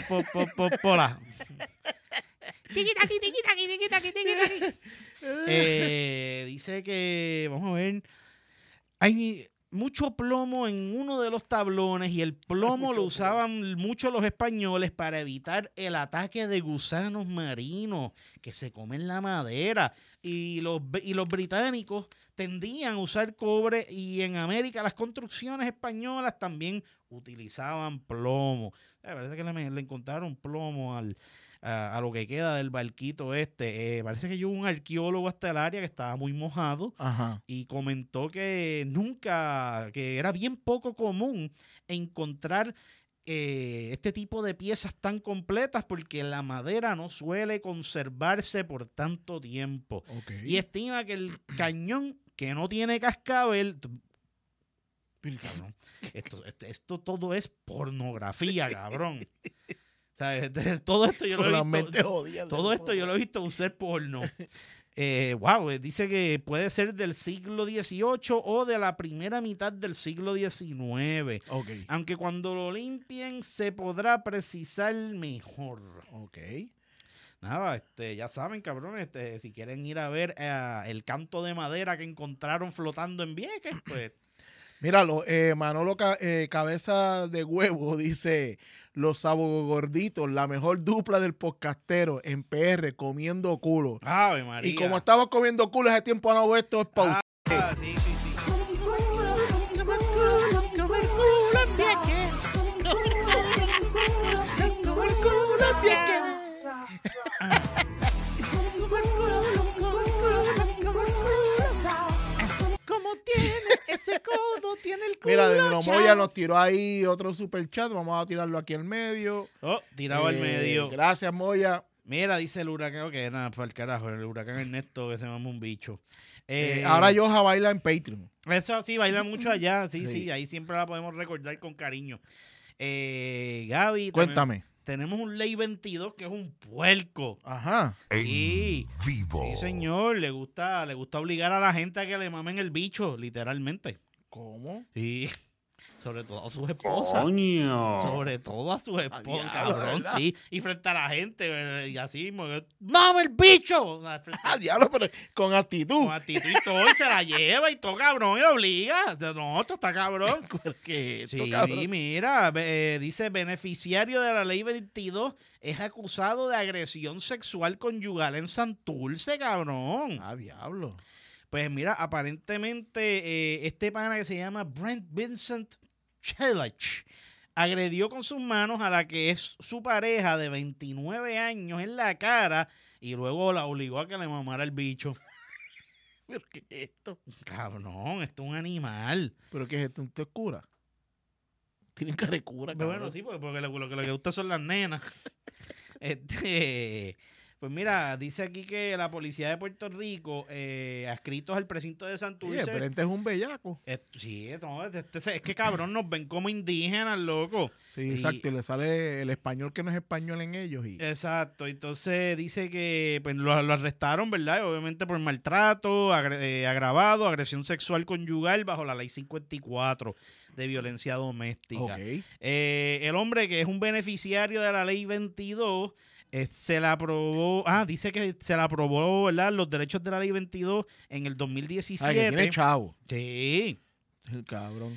Dice que, vamos a ver, hay mucho plomo en uno de los tablones y el plomo lo usaban mucho los españoles para evitar el ataque de gusanos marinos que se comen la madera, y los británicos tendían a usar cobre, y en América las construcciones españolas también utilizaban plomo. Parece que le encontraron plomo a lo que queda del barquito parece que llegó un arqueólogo hasta el área que estaba muy mojado. Y comentó que era bien poco común encontrar este tipo de piezas tan completas, porque la madera no suele conservarse por tanto tiempo. Y estima que el cañón, que no tiene cascabel... Cabrón, esto todo es pornografía, cabrón. ¿Sabes? Todo esto yo lo he visto en un ser porno. Dice que puede ser del siglo XVIII o de la primera mitad del siglo XIX. Aunque cuando lo limpien se podrá precisar mejor. Nada, ya saben, cabrones, si quieren ir a ver el canto de madera que encontraron flotando en Vieques, pues... Míralo, Manolo Cabeza de Huevo dice: los sabogorditos, la mejor dupla del podcastero en PR, comiendo culo. ¡Ave María! Y como estamos comiendo culo ese tiempo, no, esto es para usted. Sí. Ese codo tiene el culo. Mira, de Moya nos tiró ahí otro superchat. Vamos a tirarlo aquí al medio. Tirado al medio. Gracias, Moya. Mira, dice el huracán, que nada, para el carajo, el huracán Ernesto, que se llama un bicho. Ahora Yoja baila en Patreon. Eso sí, baila mucho allá. Sí, ahí siempre la podemos recordar con cariño. Gaby, cuéntame. Tenemos un Ley 22 que es un puerco. Sí. Vivo. Sí, señor. Le gusta obligar a la gente a que le mamen el bicho, literalmente. ¿Cómo? Sí. Sobre todo a sus esposas. ¡Coño! Sobre todo a sus esposas, cabrón, ¿verdad? Sí. Y frente a la gente, y así, ¡mame el bicho! Diablo, pero con actitud. Con actitud y todo, y se la lleva y todo, cabrón, y lo obliga. No, esto está cabrón. ¿Qué? Sí, cabrón. Mira, dice, beneficiario de la Ley 22 es acusado de agresión sexual conyugal en Santurce, cabrón. Diablo. Pues mira, aparentemente este pana que se llama Brent Vincent Chelich agredió con sus manos a la que es su pareja de 29 años en la cara y luego la obligó a que le mamara el bicho. ¿Pero qué es esto? Cabrón, esto es un animal. ¿Pero qué es esto? ¿Un té oscura? Tienen cara de cura, cabrón. Bueno, sí, porque lo que le gusta son las nenas. Pues mira, dice aquí que la policía de Puerto Rico, adscritos al precinto de Santurce... Sí, pero este es un bellaco. Sí, no, es que cabrón, nos ven como indígenas, loco. Sí, exacto, y le sale el español que no es español en ellos. Exacto, entonces dice que pues, lo arrestaron, ¿verdad? Obviamente por maltrato, agravado, agresión sexual conyugal bajo la ley 54 de violencia doméstica. Okay. El hombre que es un beneficiario de la ley 22... se la aprobó, dice que se la aprobó, ¿verdad? Los derechos de la ley 22 en el 2017. Que tiene chavo. Sí. El cabrón.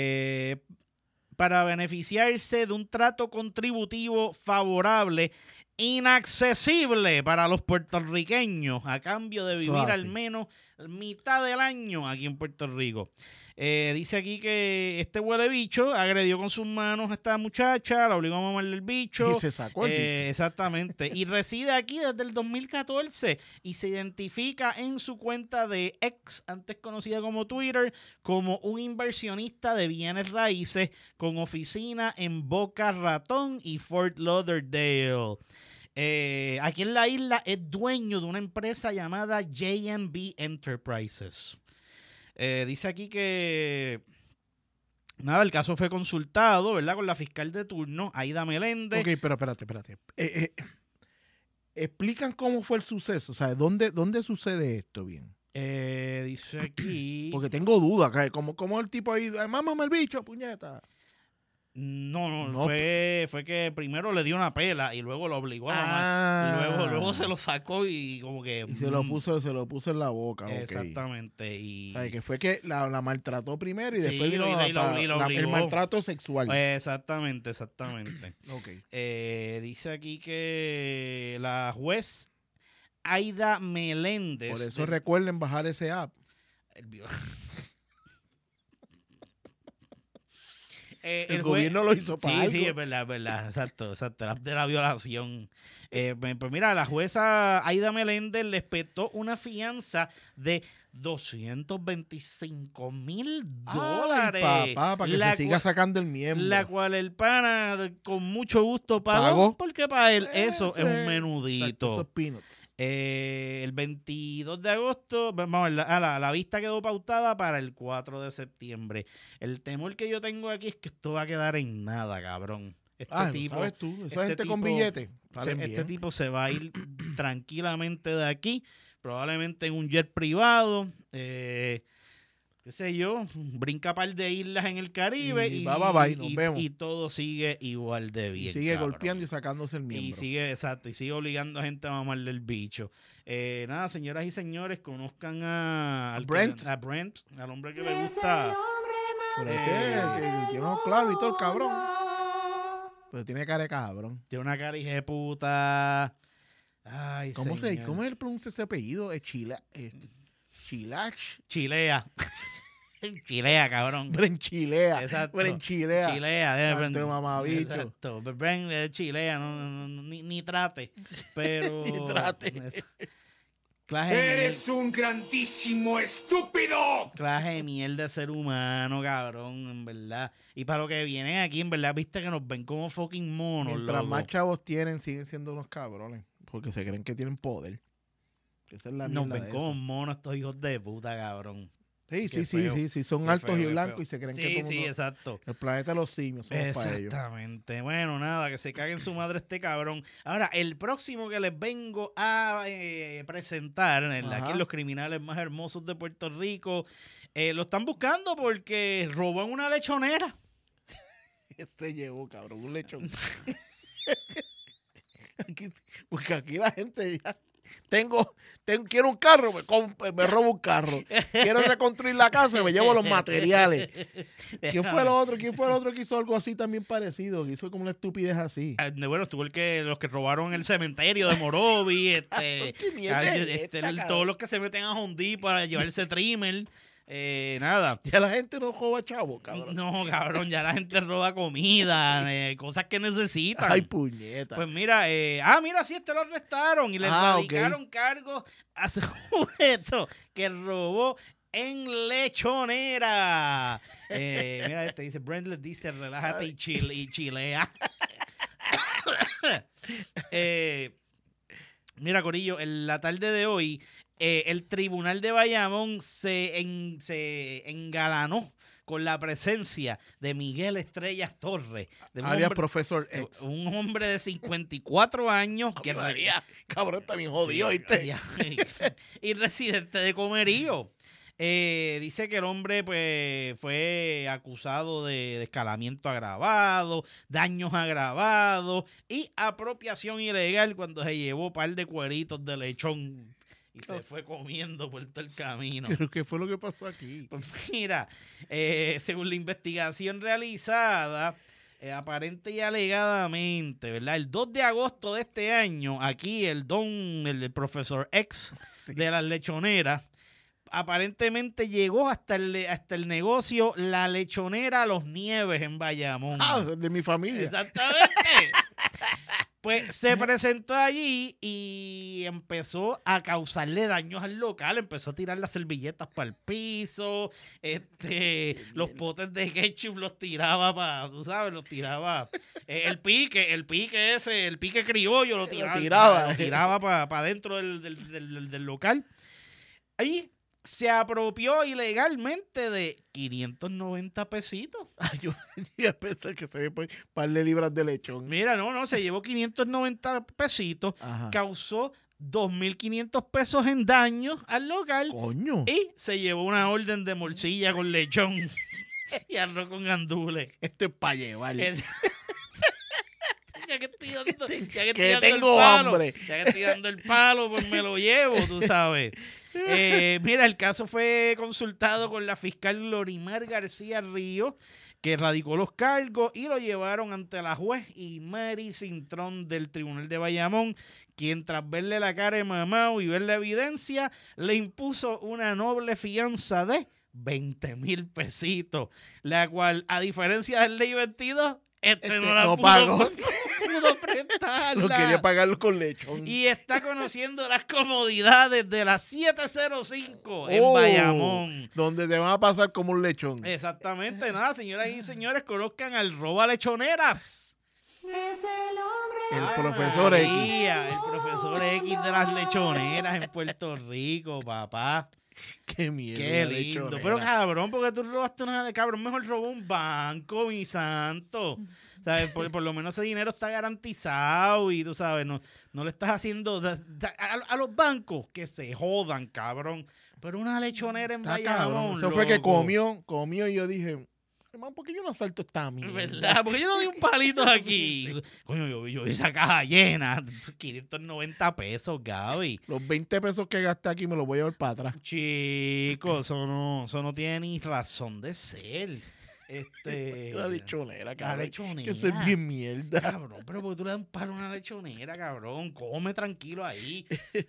Para beneficiarse de un trato contributivo favorable, inaccesible para los puertorriqueños, a cambio de vivir al menos mitad del año aquí en Puerto Rico. Dice aquí que este huele bicho agredió con sus manos a esta muchacha, la obligó a mamarle el bicho. Y se sacó el bicho. Exactamente. Y reside aquí desde el 2014 y se identifica en su cuenta de X, antes conocida como Twitter, como un inversionista de bienes raíces con oficina en Boca Ratón y Fort Lauderdale. Aquí en la isla es dueño de una empresa llamada J&B Enterprises. Dice aquí que nada, el caso fue consultado, ¿verdad? Con la fiscal de turno, Aida Meléndez. Ok, pero espérate. Explican cómo fue el suceso, o sea, ¿dónde sucede esto bien? Dice aquí... Porque tengo dudas, ¿cómo el tipo ahí, mámame el bicho, puñeta? No, fue que primero le dio una pela y luego lo obligó a mamar. Luego se lo sacó y como que... Y se lo puso en la boca. Exactamente. Y... O sea, que fue que la maltrató primero y después vino el maltrato sexual. Exactamente. Okay. Dice aquí que la juez Aida Meléndez... Por eso recuerden bajar ese app. El gobierno lo hizo para algo. Sí, es verdad, exacto, de la violación. Pues mira, la jueza Aida Meléndez le espetó una fianza de $225,000. Ay, papá, para que se siga sacando el miembro. La cual el pana con mucho gusto pagó. Porque para él eso es un menudito. Esos peanuts. El 22 de agosto, vamos, la vista quedó pautada para el 4 de septiembre. El temor que yo tengo aquí es que esto va a quedar en nada, cabrón. Tipo, ¿sabes tú? Esa gente con billetes. Este tipo se va a ir tranquilamente de aquí, probablemente en un jet privado. Qué sé yo, brinca par de islas en el Caribe y nos vemos. Y todo sigue igual de bien. Y sigue golpeando y sacándose el miembro. Y sigue obligando a gente a mamarle el bicho. Nada, señoras y señores, conozcan a Brent, al hombre que le gusta. Pero tiene unos clavos y todo el cabrón. Pero tiene cara de cabrón. Tiene una cara de puta. Ay, ¿Cómo es el pronuncia ese apellido? Chilea. Chilea, cabrón. Brenchilea. Exacto. Brenchilea. Chilea. Mamabicho. Exacto. Bren es chilea, ni trate. Pero... ni trate. ¡Eres un grandísimo estúpido! Clase de mierda de ser humano, cabrón, en verdad. Y para lo que vienen aquí, en verdad, viste que nos ven como fucking monos, Mientras loco. más chavos tienen, siguen siendo unos cabrones. Porque se creen que tienen poder. Esa es la nos ven como monos estos hijos de puta, cabrón. Sí, son altos y blancos y se creen que todo exacto. El planeta de los simios somos para ellos. Exactamente. Bueno, nada, que se caguen su madre este cabrón. Ahora, el próximo que les vengo a presentar, aquí en Los Criminales Más Hermosos de Puerto Rico, lo están buscando porque robó en una lechonera. Llegó, cabrón, un lechón. Porque aquí la gente ya... quiero un carro, me robo un carro. Quiero reconstruir la casa, me llevo los materiales. ¿Quién fue el otro que hizo algo así también parecido? Que hizo como una estupidez así. Bueno, estuvo los que robaron el cementerio de Morovi, todos los que se meten a Hondi para llevarse trimmer. Nada. Ya la gente no roba chavo, cabrón. No, cabrón, ya la gente roba comida, cosas que necesitan. Ay, puñeta. Pues mira, sí, lo arrestaron y le radicaron cargos a su sujeto que robó en lechonera. Mira, dice, Brendler dice, relájate y chilea. Mira, corillo, en la tarde de hoy, el tribunal de Bayamón se engalanó con la presencia de Miguel Estrellas Torres. Alias Profesor X. Un hombre de 54 años. Cabrón, está bien jodido, ¿viste? Y residente de Comerío. Dice que el hombre pues fue acusado de escalamiento agravado, daños agravados y apropiación ilegal cuando se llevó un par de cueritos de lechón. Y se fue comiendo por todo el camino. ¿Pero qué fue lo que pasó aquí? Pues mira, según la investigación realizada, aparente y alegadamente, ¿verdad? El 2 de agosto de este año, aquí el profesor X de las lechoneras, aparentemente llegó hasta el negocio La Lechonera Los Nieves en Bayamón. De mi familia. Exactamente. Pues se presentó allí y empezó a causarle daños al local, empezó a tirar las servilletas para el piso, los potes de ketchup los tiraba los tiraba, el pique criollo lo tiraba para adentro del local. Ahí se apropió ilegalmente de 590 pesitos. Ay, yo iba a pensar que se ve por un par de libras de lechón. Mira, no, se llevó 590 pesitos, Ajá. Causó 2.500 pesos en daños al local. ¡Coño! Y se llevó una orden de morcilla con lechón y arroz con gandules. Esto es para llevar. Ya que estoy dando, tengo hambre. Ya que estoy dando el palo, pues me lo llevo, tú sabes. Mira, el caso fue consultado con la fiscal Lorimar García Río, que radicó los cargos y lo llevaron ante la juez Mary Cintrón del Tribunal de Bayamón, quien tras verle la cara de mamá y ver la evidencia, le impuso una noble fianza de 20,000 pesitos, la cual, a diferencia del Ley 22, no pagó. Pudo prestarla. Lo quería pagarlo con lechón. Y está conociendo las comodidades de la 705 en Bayamón. Donde te van a pasar como un lechón. Exactamente. Nada, señoras y señores, conozcan al Roba Lechoneras. El profesor X. El profesor X de las lechoneras en Puerto Rico, papá. Qué mierda. Qué lindo. Pero cabrón, porque tú robaste una... Cabrón, mejor robó un banco, mi santo. ¿Sabes? Por lo menos ese dinero está garantizado y tú sabes, no le estás haciendo... A los bancos que se jodan, cabrón. Pero una lechonera en Bayamón, eso fue que comió y yo dije... Hermano, ¿por qué yo no asalto esta mierda? ¿Verdad? Porque yo no doy un palito aquí. Sí. Coño, yo vi esa caja llena. 590 pesos, Gaby. Los 20 pesos que gasté aquí me los voy a llevar para atrás. Chicos, eso no tiene ni razón de ser. La lechonera, cabrón. La lechonera. Que eso es bien mierda. Cabrón, pero porque tú le das un palo a una lechonera, cabrón. Come tranquilo ahí.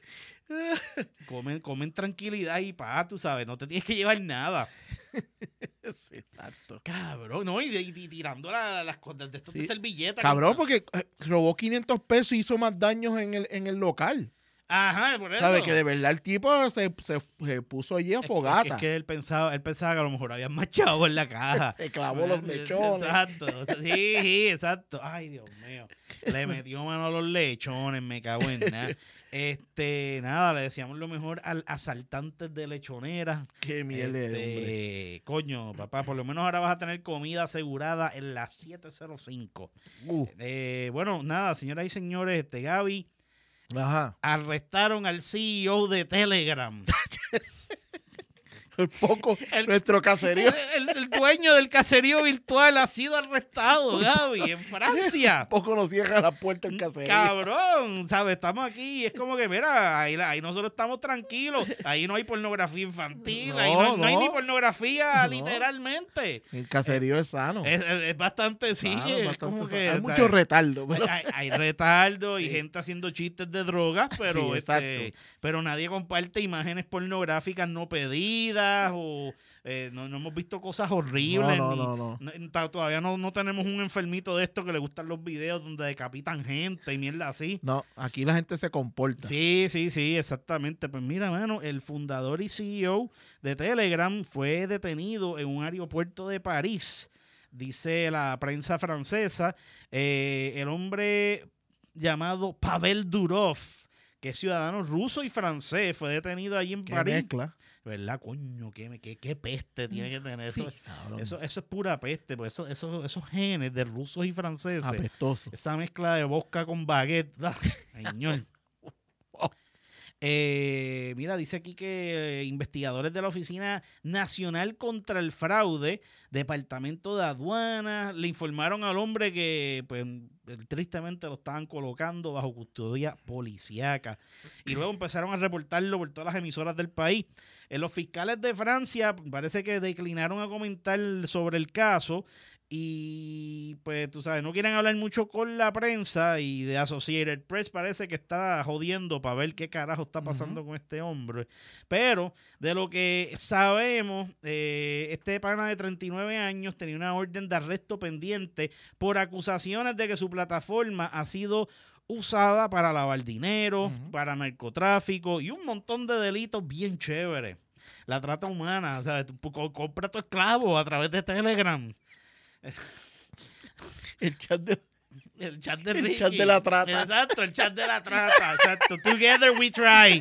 Comen tranquilidad y tú sabes, no te tienes que llevar nada. Sí, exacto. Cabrón, no, y tirando las cosas de estos de servilletas. Cabrón, porque robó 500 pesos y hizo más daños en el local. Ajá, por eso. ¿Sabes? Que de verdad el tipo se puso allí a fogata. Es que él pensaba que a lo mejor había más chavos en la caja. Se clavó los lechones. Exacto. Sí, exacto. Ay, Dios mío. Le metió mano a los lechones, me cago en nada. Nada, le deseamos lo mejor al asaltante de lechoneras. Qué mierda, hombre. Coño, papá, por lo menos ahora vas a tener comida asegurada en la 705. Bueno, nada, señoras y señores, Gaby. Ajá. Arrestaron al CEO de Telegram. Nuestro caserío. El dueño del caserío virtual ha sido arrestado, Gaby, en Francia. Poco nos cierra la puerta el caserío. Cabrón, ¿sabes? Estamos aquí y es como que, mira, ahí nosotros estamos tranquilos. Ahí no hay pornografía infantil, ahí no hay ni pornografía, literalmente. El caserío es sano. Es bastante, sí. Es como que, hay mucho retardo. Pero... Hay retardo y gente haciendo chistes de drogas, pero, pero nadie comparte imágenes pornográficas no pedidas. heridas o no hemos visto cosas horribles. No. Todavía no tenemos un enfermito de esto que le gustan los videos donde decapitan gente y mierda así. No, aquí la gente se comporta. Sí, exactamente. Pues mira, mano, el fundador y CEO de Telegram fue detenido en un aeropuerto de París, dice la prensa francesa. El hombre llamado Pavel Durov, que es ciudadano ruso y francés, fue detenido allí en París. Mezcla. ¿Verdad, coño? ¿Qué peste tiene que tener eso? Eso es pura peste, pues esos genes de rusos y franceses. Apestoso. Esa mezcla de vodka con baguette. Ay, señor. Mira, dice aquí que investigadores de la Oficina Nacional contra el Fraude, Departamento de Aduanas, le informaron al hombre que pues tristemente lo estaban colocando bajo custodia policíaca. Y luego empezaron a reportarlo por todas las emisoras del país. Los fiscales de Francia parece que declinaron a comentar sobre el caso. Y pues tú sabes, no quieren hablar mucho con la prensa, y de Associated Press parece que está jodiendo para ver qué carajo está pasando con este hombre. Pero de lo que sabemos, este pana de 39 años tenía una orden de arresto pendiente por acusaciones de que su plataforma ha sido usada para lavar dinero, para narcotráfico y un montón de delitos bien chéveres. La trata humana, o sea, compra tu esclavo a través de Telegram. El chat de Ricky. El chat de la trata. Exacto, el chat de la trata. Exacto. Together we try.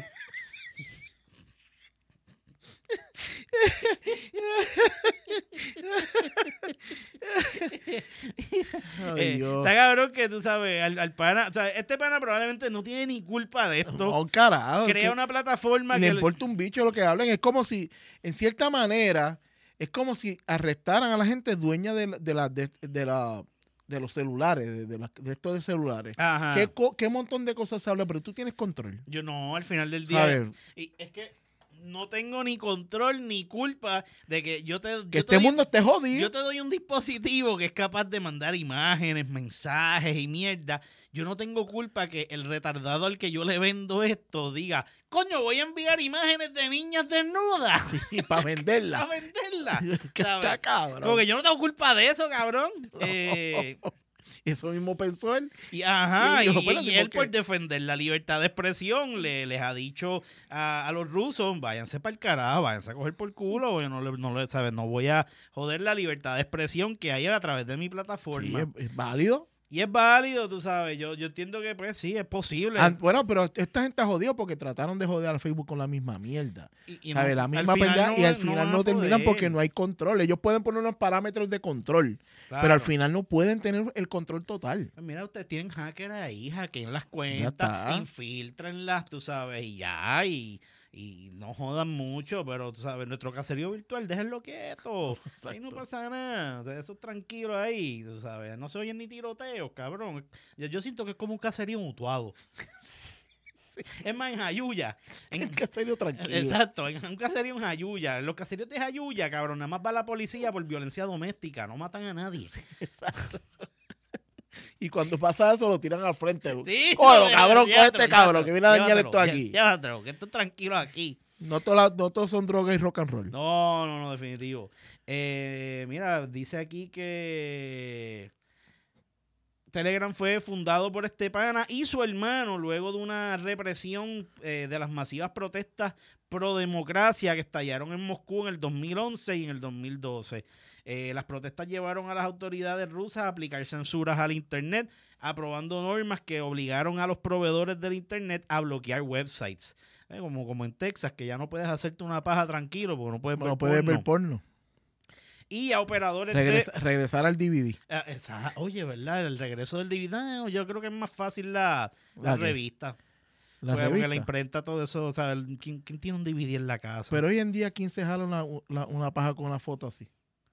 Está cabrón que tú sabes, al pana, o sea, este pana probablemente no tiene ni culpa de esto. No, carajo. Crea una plataforma le importa un bicho lo que hablen. Es como si, en cierta manera, es como si arrestaran a la gente dueña de los celulares, de estos de celulares. Ajá. ¿Qué montón de cosas se habla? Pero tú tienes control. Yo no, al final del día. Y es que no tengo ni control ni culpa de que este mundo esté jodido. Yo te doy un dispositivo que es capaz de mandar imágenes, mensajes y mierda. Yo no tengo culpa que el retardado al que yo le vendo esto diga, coño, voy a enviar imágenes de niñas desnudas. Sí, para venderla. Para venderla. Está cabrón. Como que yo no tengo culpa de eso, cabrón. Eso mismo pensó él. Y él por defender la libertad de expresión les ha dicho a los rusos, váyanse para el carajo, váyanse a coger por culo, yo no voy a joder la libertad de expresión que hay a través de mi plataforma. Sí, es válido. Y es válido, tú sabes, yo entiendo que pues sí, es posible. Bueno, pero esta gente ha jodido porque trataron de joder al Facebook con la misma mierda. La misma al pendeja, y al final no terminan porque no hay control. Ellos pueden poner unos parámetros de control, claro, pero al final no pueden tener el control total. Pues mira, ustedes tienen hackers ahí, hackeen las cuentas, infiltrenlas, tú sabes, y ya, y no jodan mucho, pero tú sabes, nuestro caserío virtual, déjenlo quieto. Exacto. Ahí no pasa nada. Eso es tranquilo ahí, tú sabes. No se oyen ni tiroteos, cabrón. Yo siento que es como un caserío mutuado. Sí. Es más, en Jayuya. En caserío tranquilo. Exacto, en un caserío en Jayuya. En los caseríos de Jayuya, cabrón, nada más va la policía por violencia doméstica. No matan a nadie. Exacto. Y cuando pasa eso, lo tiran al frente. Sí, cabrón, coge este cabrón que viene a dañar esto aquí. Llévatelo, que esto es tranquilo aquí. No todos son drogas y rock and roll. No, definitivo. Mira, dice aquí que Telegram fue fundado por este pana y su hermano luego de una represión de las masivas protestas pro democracia que estallaron en Moscú en el 2011 y en el 2012. Las protestas llevaron a las autoridades rusas a aplicar censuras al Internet, aprobando normas que obligaron a los proveedores del Internet a bloquear websites. Como en Texas, que ya no puedes hacerte una paja tranquilo porque no puedes ver porno. Y a operadores regresar al DVD. Oye, ¿verdad? El regreso del DVD. No, yo creo que es más fácil la revista. Porque la imprenta, todo eso, o sea, ¿quién tiene un DVD en la casa? Pero hoy en día, ¿quién se jala una paja con una foto así?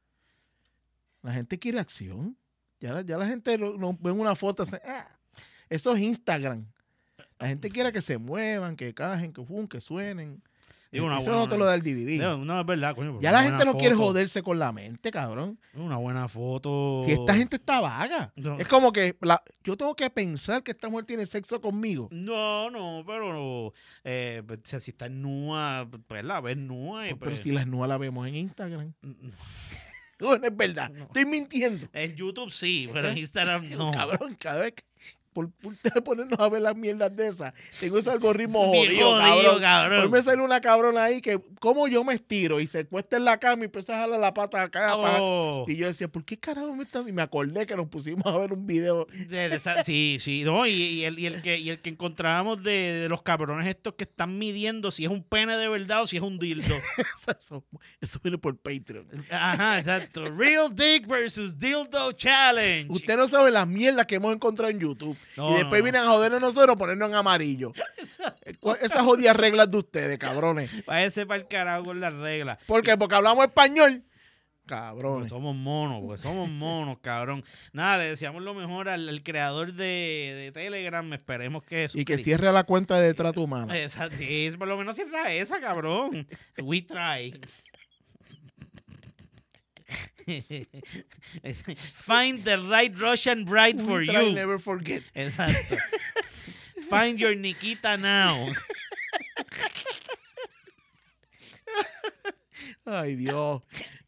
La gente quiere acción. Ya la gente no ve una foto así. Eso es Instagram. La gente quiere que se muevan, que cajen, que suenen. Digo, eso no te lo da el DVD. No, es verdad, coño. Ya la gente no quiere joderse con la mente, cabrón. Una buena foto. Si esta gente está vaga. No. Es como que yo tengo que pensar que esta mujer tiene sexo conmigo. No, pero si está nua, pues la ves nua. Pues, pero si la nua la vemos en Instagram. No, es verdad. No. Estoy mintiendo. En YouTube sí, pero en Instagram no. Cabrón, cada vez que por ponernos a ver las mierdas de esas, tengo ese algoritmo jodido, cabrón. Hoy me sale una cabrona ahí que, como yo me estiro y se cuesta en la cama y empieza a jalar la pata acá. Y yo decía, ¿por qué carajo me están? Y me acordé que nos pusimos a ver un video. Sí, no, y el que encontrábamos de los cabrones estos que están midiendo si es un pene de verdad o si es un dildo. Eso viene por Patreon. Ajá, exacto. Real Dick versus Dildo Challenge. Usted no sabe las mierdas que hemos encontrado en YouTube. No, y después vienen a jodernos nosotros, ponernos en amarillo. Esas jodidas reglas de ustedes, cabrones. Váyase para el carajo con las reglas. ¿Por qué? Porque hablamos español. Cabrón. Porque somos monos, cabrón. Nada, le deseamos lo mejor al creador de Telegram. Esperemos que y que cierre la cuenta de trato humano. Exacto. Sí, por lo menos cierra esa, cabrón. We try. Find the right Russian bride for you. Never forget. Exacto. Find your Nikita now. Ay, Dios.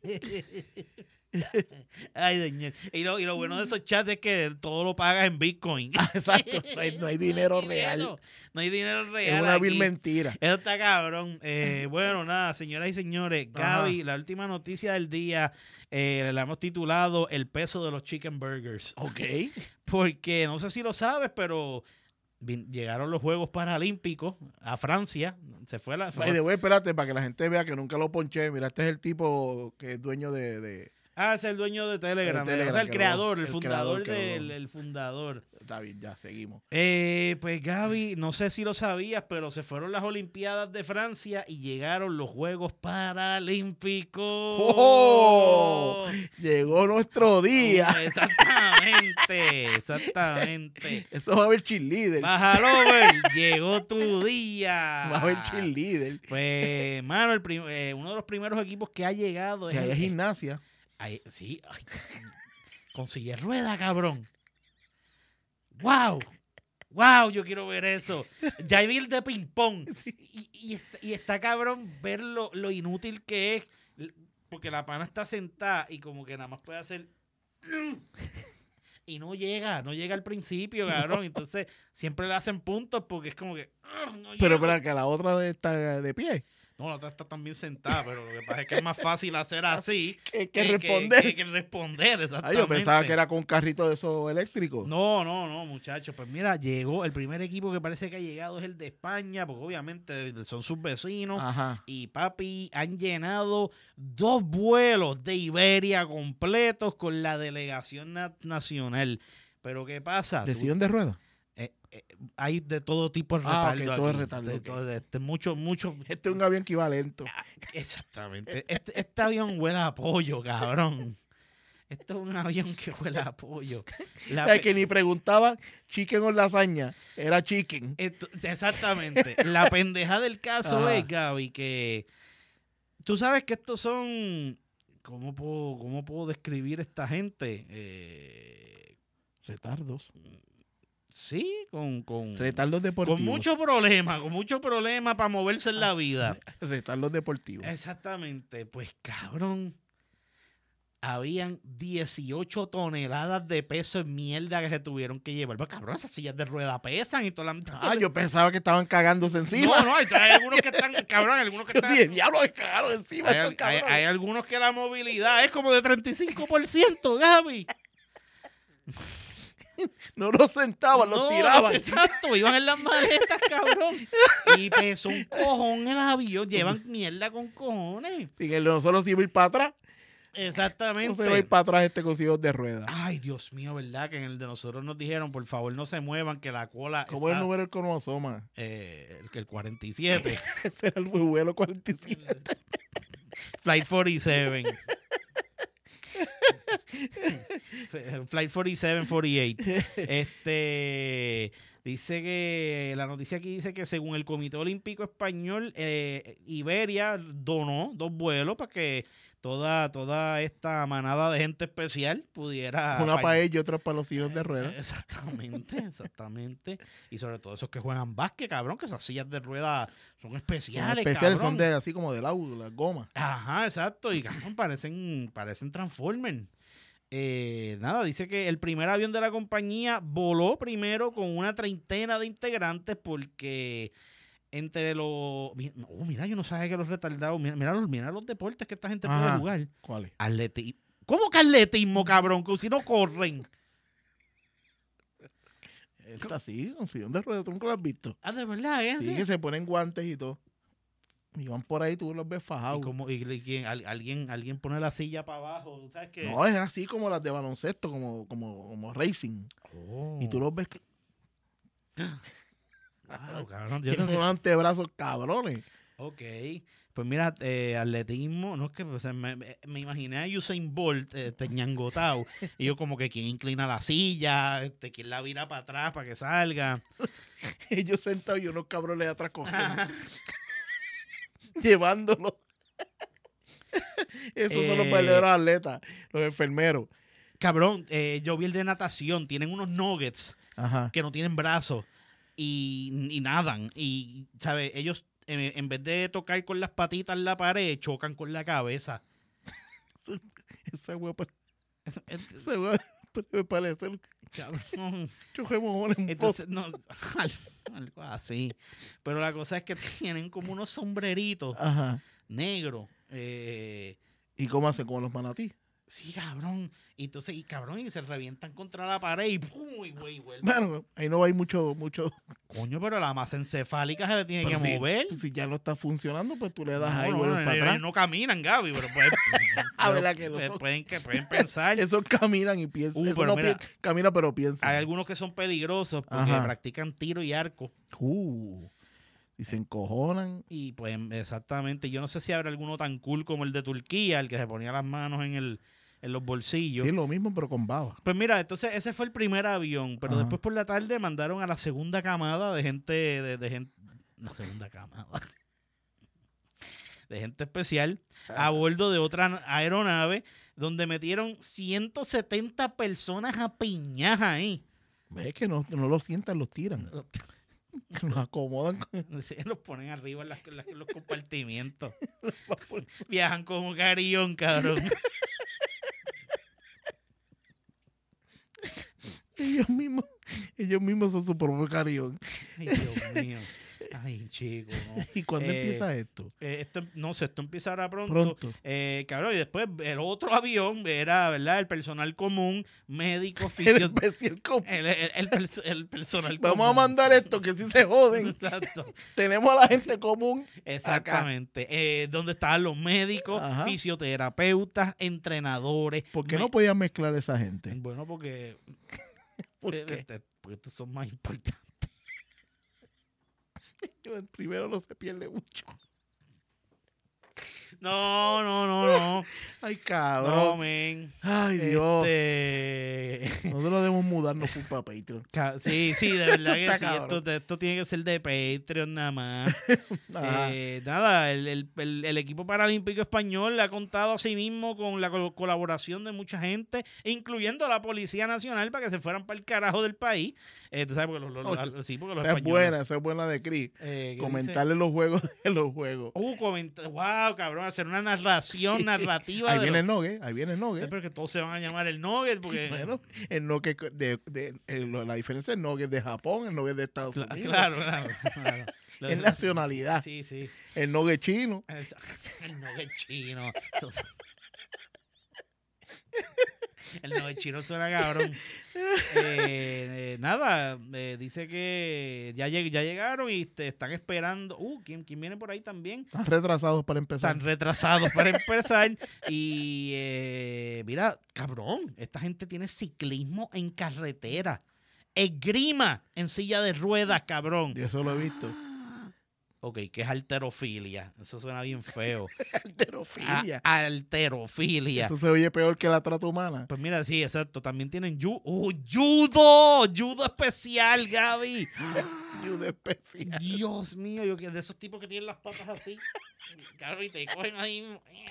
Ay, señor. Y lo bueno de esos chats es que todo lo pagas en Bitcoin. Exacto. No hay dinero real. No hay dinero real. Es una vil mentira. Eso está cabrón. Bueno, nada, señoras y señores. Gaby, la última noticia del día la hemos titulado El peso de los chicken burgers. Ok. Porque no sé si lo sabes, pero llegaron los Juegos Paralímpicos a Francia. Se fue la... espérate, para que la gente vea que nunca lo ponché. Mira, este es el tipo que es dueño de... es el dueño de Telegram. O sea, el creador, el fundador del fundador. Está bien, ya, seguimos. Pues Gaby, no sé si lo sabías, pero se fueron las Olimpiadas de Francia y llegaron los Juegos Paralímpicos. ¡Oh! Llegó nuestro día. Exactamente. Eso va a haber cheerleader. Bájalo, llegó tu día. Va a haber cheerleader. Pues, mano, uno de los primeros equipos que ha llegado es... es gimnasia. Sí, con silla de rueda, cabrón. ¡Wow! Yo quiero ver eso. Ya vi el de ping-pong. Sí. Y está cabrón ver lo inútil que es. Porque la pana está sentada y como que nada más puede hacer... Y no llega al principio, cabrón. No. Entonces siempre le hacen puntos porque es como que... No pero para que la otra está de pie. No, la otra está también sentada, pero lo que pasa es que es más fácil hacer así que responder. Que responder, exactamente. Yo pensaba que era con un carrito de esos eléctricos. No, muchachos. Pues mira, llegó, el primer equipo que parece que ha llegado es el de España, porque obviamente son sus vecinos. Ajá. Y papi, han llenado 2 vuelos de Iberia completos con la delegación nacional. Pero ¿qué pasa? ¿De sillón de ruedas? Hay de todo tipo de retardo todo es retardo. Mucho. Este es un avión equivalente. Exactamente. Este avión huele a pollo, cabrón. Este es un avión que huele a pollo. Que ni preguntaba chicken o lasaña. Era chicken. Exactamente. La pendeja del caso es, Gaby, que tú sabes que estos son... ¿Cómo puedo describir esta gente? Retardos. Sí, con retardos deportivos. Con mucho problema para moverse en la vida. Retardos deportivos. Exactamente. Pues, cabrón, habían 18 toneladas de peso en mierda que se tuvieron que llevar. Pero, cabrón, esas sillas de rueda pesan y toda la... yo pensaba que estaban cagándose encima. No, hay algunos que están, cabrón, algunos que están... Diablos, que cagaron encima. Hay algunos que la movilidad es como de 35%, Gaby. No los sentaban, los tiraban. Exacto, iban en las maletas, cabrón. Y pesó un cojón el avión. Llevan mierda con cojones. Sin el de nosotros iba a ir para atrás. Exactamente. No se va a ir para atrás con sillos de ruedas. Ay, Dios mío, ¿verdad? Que en el de nosotros nos dijeron, por favor, no se muevan, que la cola ¿Cómo es el número del cromosoma? El 47. Ese era el vuelo 47. Flight 47. Flight 47, 48. Dice que la noticia aquí dice que según el Comité Olímpico Español, Iberia donó 2 vuelos para que toda esta manada de gente especial pudiera... Una para ellos y otra para los sillas de ruedas. Exactamente. Y sobre todo esos que juegan básquet, cabrón, que esas sillas de ruedas son especiales, Son de así como del auto, las gomas. Ajá, exacto. Y cabrón, parecen Transformers. Nada, dice que el primer avión de la compañía voló primero con una 30 de integrantes porque entre los... mira, yo no sabía que los retardados... Mira los deportes que esta gente puede jugar. ¿Cuáles? ¿Cómo que atletismo, cabrón? Que si no corren. Está así, con sillón de ruedas, tú nunca lo has visto. Ah, ¿de verdad? Sí, que se ponen guantes y todo. Y van por ahí, tú los ves fajados. ¿Y alguien pone la silla para abajo? ¿Sabes qué? No, es así como las de baloncesto, como racing. Oh. Y tú los ves que... Wow, cabrón. Tienen unos antebrazos cabrones. Ok. Pues mira, atletismo, no es que me imaginé a Usain Bolt ñangotao. Y yo como que quién inclina la silla, quién la vira para atrás para que salga. Ellos sentados y unos cabrones atrás cogiendo. Llevándolo. Esos son los verdaderos atletas, los enfermeros. Cabrón, yo vi el de natación, tienen unos nuggets que no tienen brazos y nadan. Y, ¿sabes? Ellos, en vez de tocar con las patitas la pared, chocan con la cabeza. Esa hueá me parece... Cabrón. Entonces, no, algo así. Pero la cosa es que tienen como unos sombreritos negros. ¿Y cómo hacen con los manatí? Sí, cabrón. Y entonces, y se revientan contra la pared y ¡pum! Y güey, bueno, ahí no hay mucho. Coño, pero la masa encefálica se le tiene que mover. Si ya no está funcionando, pues tú le das ahí, vuelves para atrás. No caminan, Gaby, pero pueden pensar. Esos caminan y piensan. Eso no camina, pero piensan. Hay algunos que son peligrosos porque practican tiro y arco. Y se encojonan. Y pues exactamente, yo no sé si habrá alguno tan cool como el de Turquía, el que se ponía las manos en los bolsillos. Sí, lo mismo, pero con baba. Pues mira, entonces ese fue el primer avión, pero después por la tarde mandaron a la segunda camada de gente, la segunda camada de gente especial a bordo de otra aeronave donde metieron 170 personas a piñajas ahí. Ves que no lo sientan, los tiran. Los acomodan. Sí, los ponen arriba en los compartimientos. Viajan como carillón, cabrón. Ellos mismos son su propio carillón. Ay, Dios mío. Ay, chico, ¿no? ¿Y cuándo empieza esto? No sé, esto empezará pronto. Cabrón, y después el otro avión era, ¿verdad? El personal común, médico, el personal común. Vamos a mandar esto, que si se joden. Exacto. Tenemos a la gente común. Exactamente. Donde estaban los médicos, fisioterapeutas, entrenadores. ¿Por qué no podían mezclar a esa gente? Bueno, porque estos son más importantes. El primero no se pierde mucho. No. Ay, cabrón. No, men. Ay, Dios. Nosotros debemos mudarnos para Patreon. Sí, de verdad que sí. Esto tiene que ser de Patreon nada más. Nada, el equipo paralímpico español ha contado a sí mismo con la colaboración de mucha gente, incluyendo la Policía Nacional, para que se fueran para el carajo del país. Tú sabes, porque los españoles... Esa es buena de Cris. Comentarle los juegos de los juegos. Wow, cabrón, hacer una narrativa. Ahí viene el Nugget. Pero que todos se van a llamar el Nugget porque... Bueno, el Nugget la diferencia es el Nugget de Japón, el Nugget de Estados Unidos. Claro. Es nacionalidad. Sí. El Nugget chino. El Nugget chino. El Nugget chino suena cabrón. Nada, dice que ya llegaron y están esperando. ¿Quién viene por ahí también? Están retrasados para empezar. Y mira, cabrón, esta gente tiene ciclismo en carretera. Esgrima en silla de ruedas, cabrón. Yo eso lo he visto. Ok, ¿qué es alterofilia? Eso suena bien feo. Alterofilia. Alterofilia. Eso se oye peor que la trata humana. Pues mira, sí, exacto. También tienen judo. Judo especial, Gaby. Judo especial. Dios mío, yo que de esos tipos que tienen las patas así. Gaby, te cogen ahí.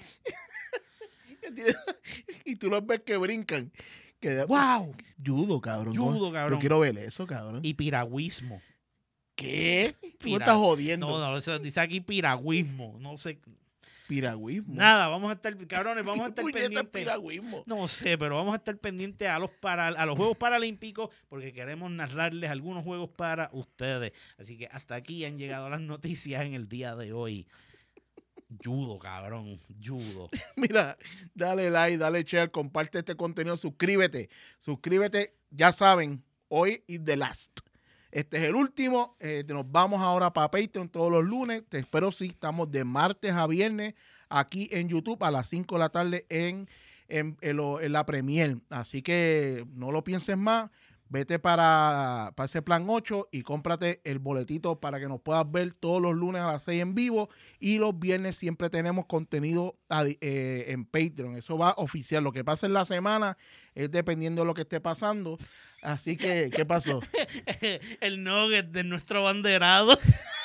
Y tú los ves que brincan. ¡Wow! Judo, cabrón. Yo quiero ver eso, cabrón. Y piragüismo. ¿Qué? ¿Tú me estás jodiendo? No, eso dice aquí piragüismo. No sé. ¿Piragüismo? Nada, vamos a estar, cabrones, vamos a estar pendientes. Piragüismo? No sé, pero vamos a estar pendientes a los Juegos Paralímpicos porque queremos narrarles algunos juegos para ustedes. Así que hasta aquí han llegado las noticias en el día de hoy. Judo, cabrón, judo. Mira, dale like, dale share, comparte este contenido, suscríbete, ya saben, hoy is the last. Este es el último, nos vamos ahora para Patreon todos los lunes, te espero sí, estamos de martes a viernes aquí en YouTube a las 5 de la tarde en la Premier, así que no lo pienses más. Vete para ese plan 8 y cómprate el boletito para que nos puedas ver todos los lunes a las 6 en vivo. Y los viernes siempre tenemos contenido en Patreon. Eso va oficial. Lo que pasa en la semana es dependiendo de lo que esté pasando. Así que, ¿qué pasó? El nugget de nuestro abanderado.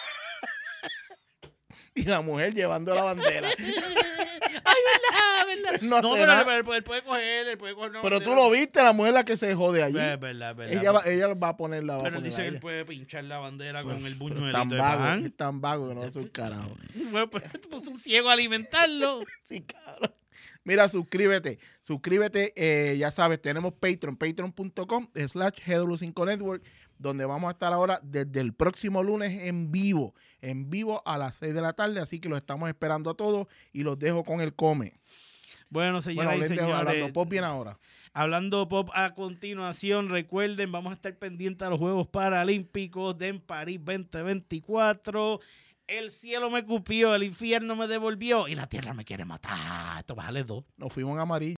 Y la mujer llevando la bandera. Ay, verdad. No, pero él puede coger. Pero tú lo viste, la mujer la que se jode allí. Es verdad. Ella va a ponerla. Pero él dice que él puede pinchar la bandera con el buñuelito tan de vago, pan. Es tan vago que no hace un carajo. Bueno, pues puso un ciego a alimentarlo. Sí, cabrón. Mira, suscríbete. Ya sabes, tenemos Patreon, patreon.com/GW5Network, donde vamos a estar ahora desde el próximo lunes en vivo a las 6 de la tarde, así que los estamos esperando a todos y los dejo con el come. Bueno, señoras y señores, hablando pop bien ahora. Hablando pop a continuación, recuerden, vamos a estar pendientes a los Juegos Paralímpicos de París 2024. El cielo me cupió, el infierno me devolvió y la tierra me quiere matar. Esto bájale 2. Nos fuimos en amarillo.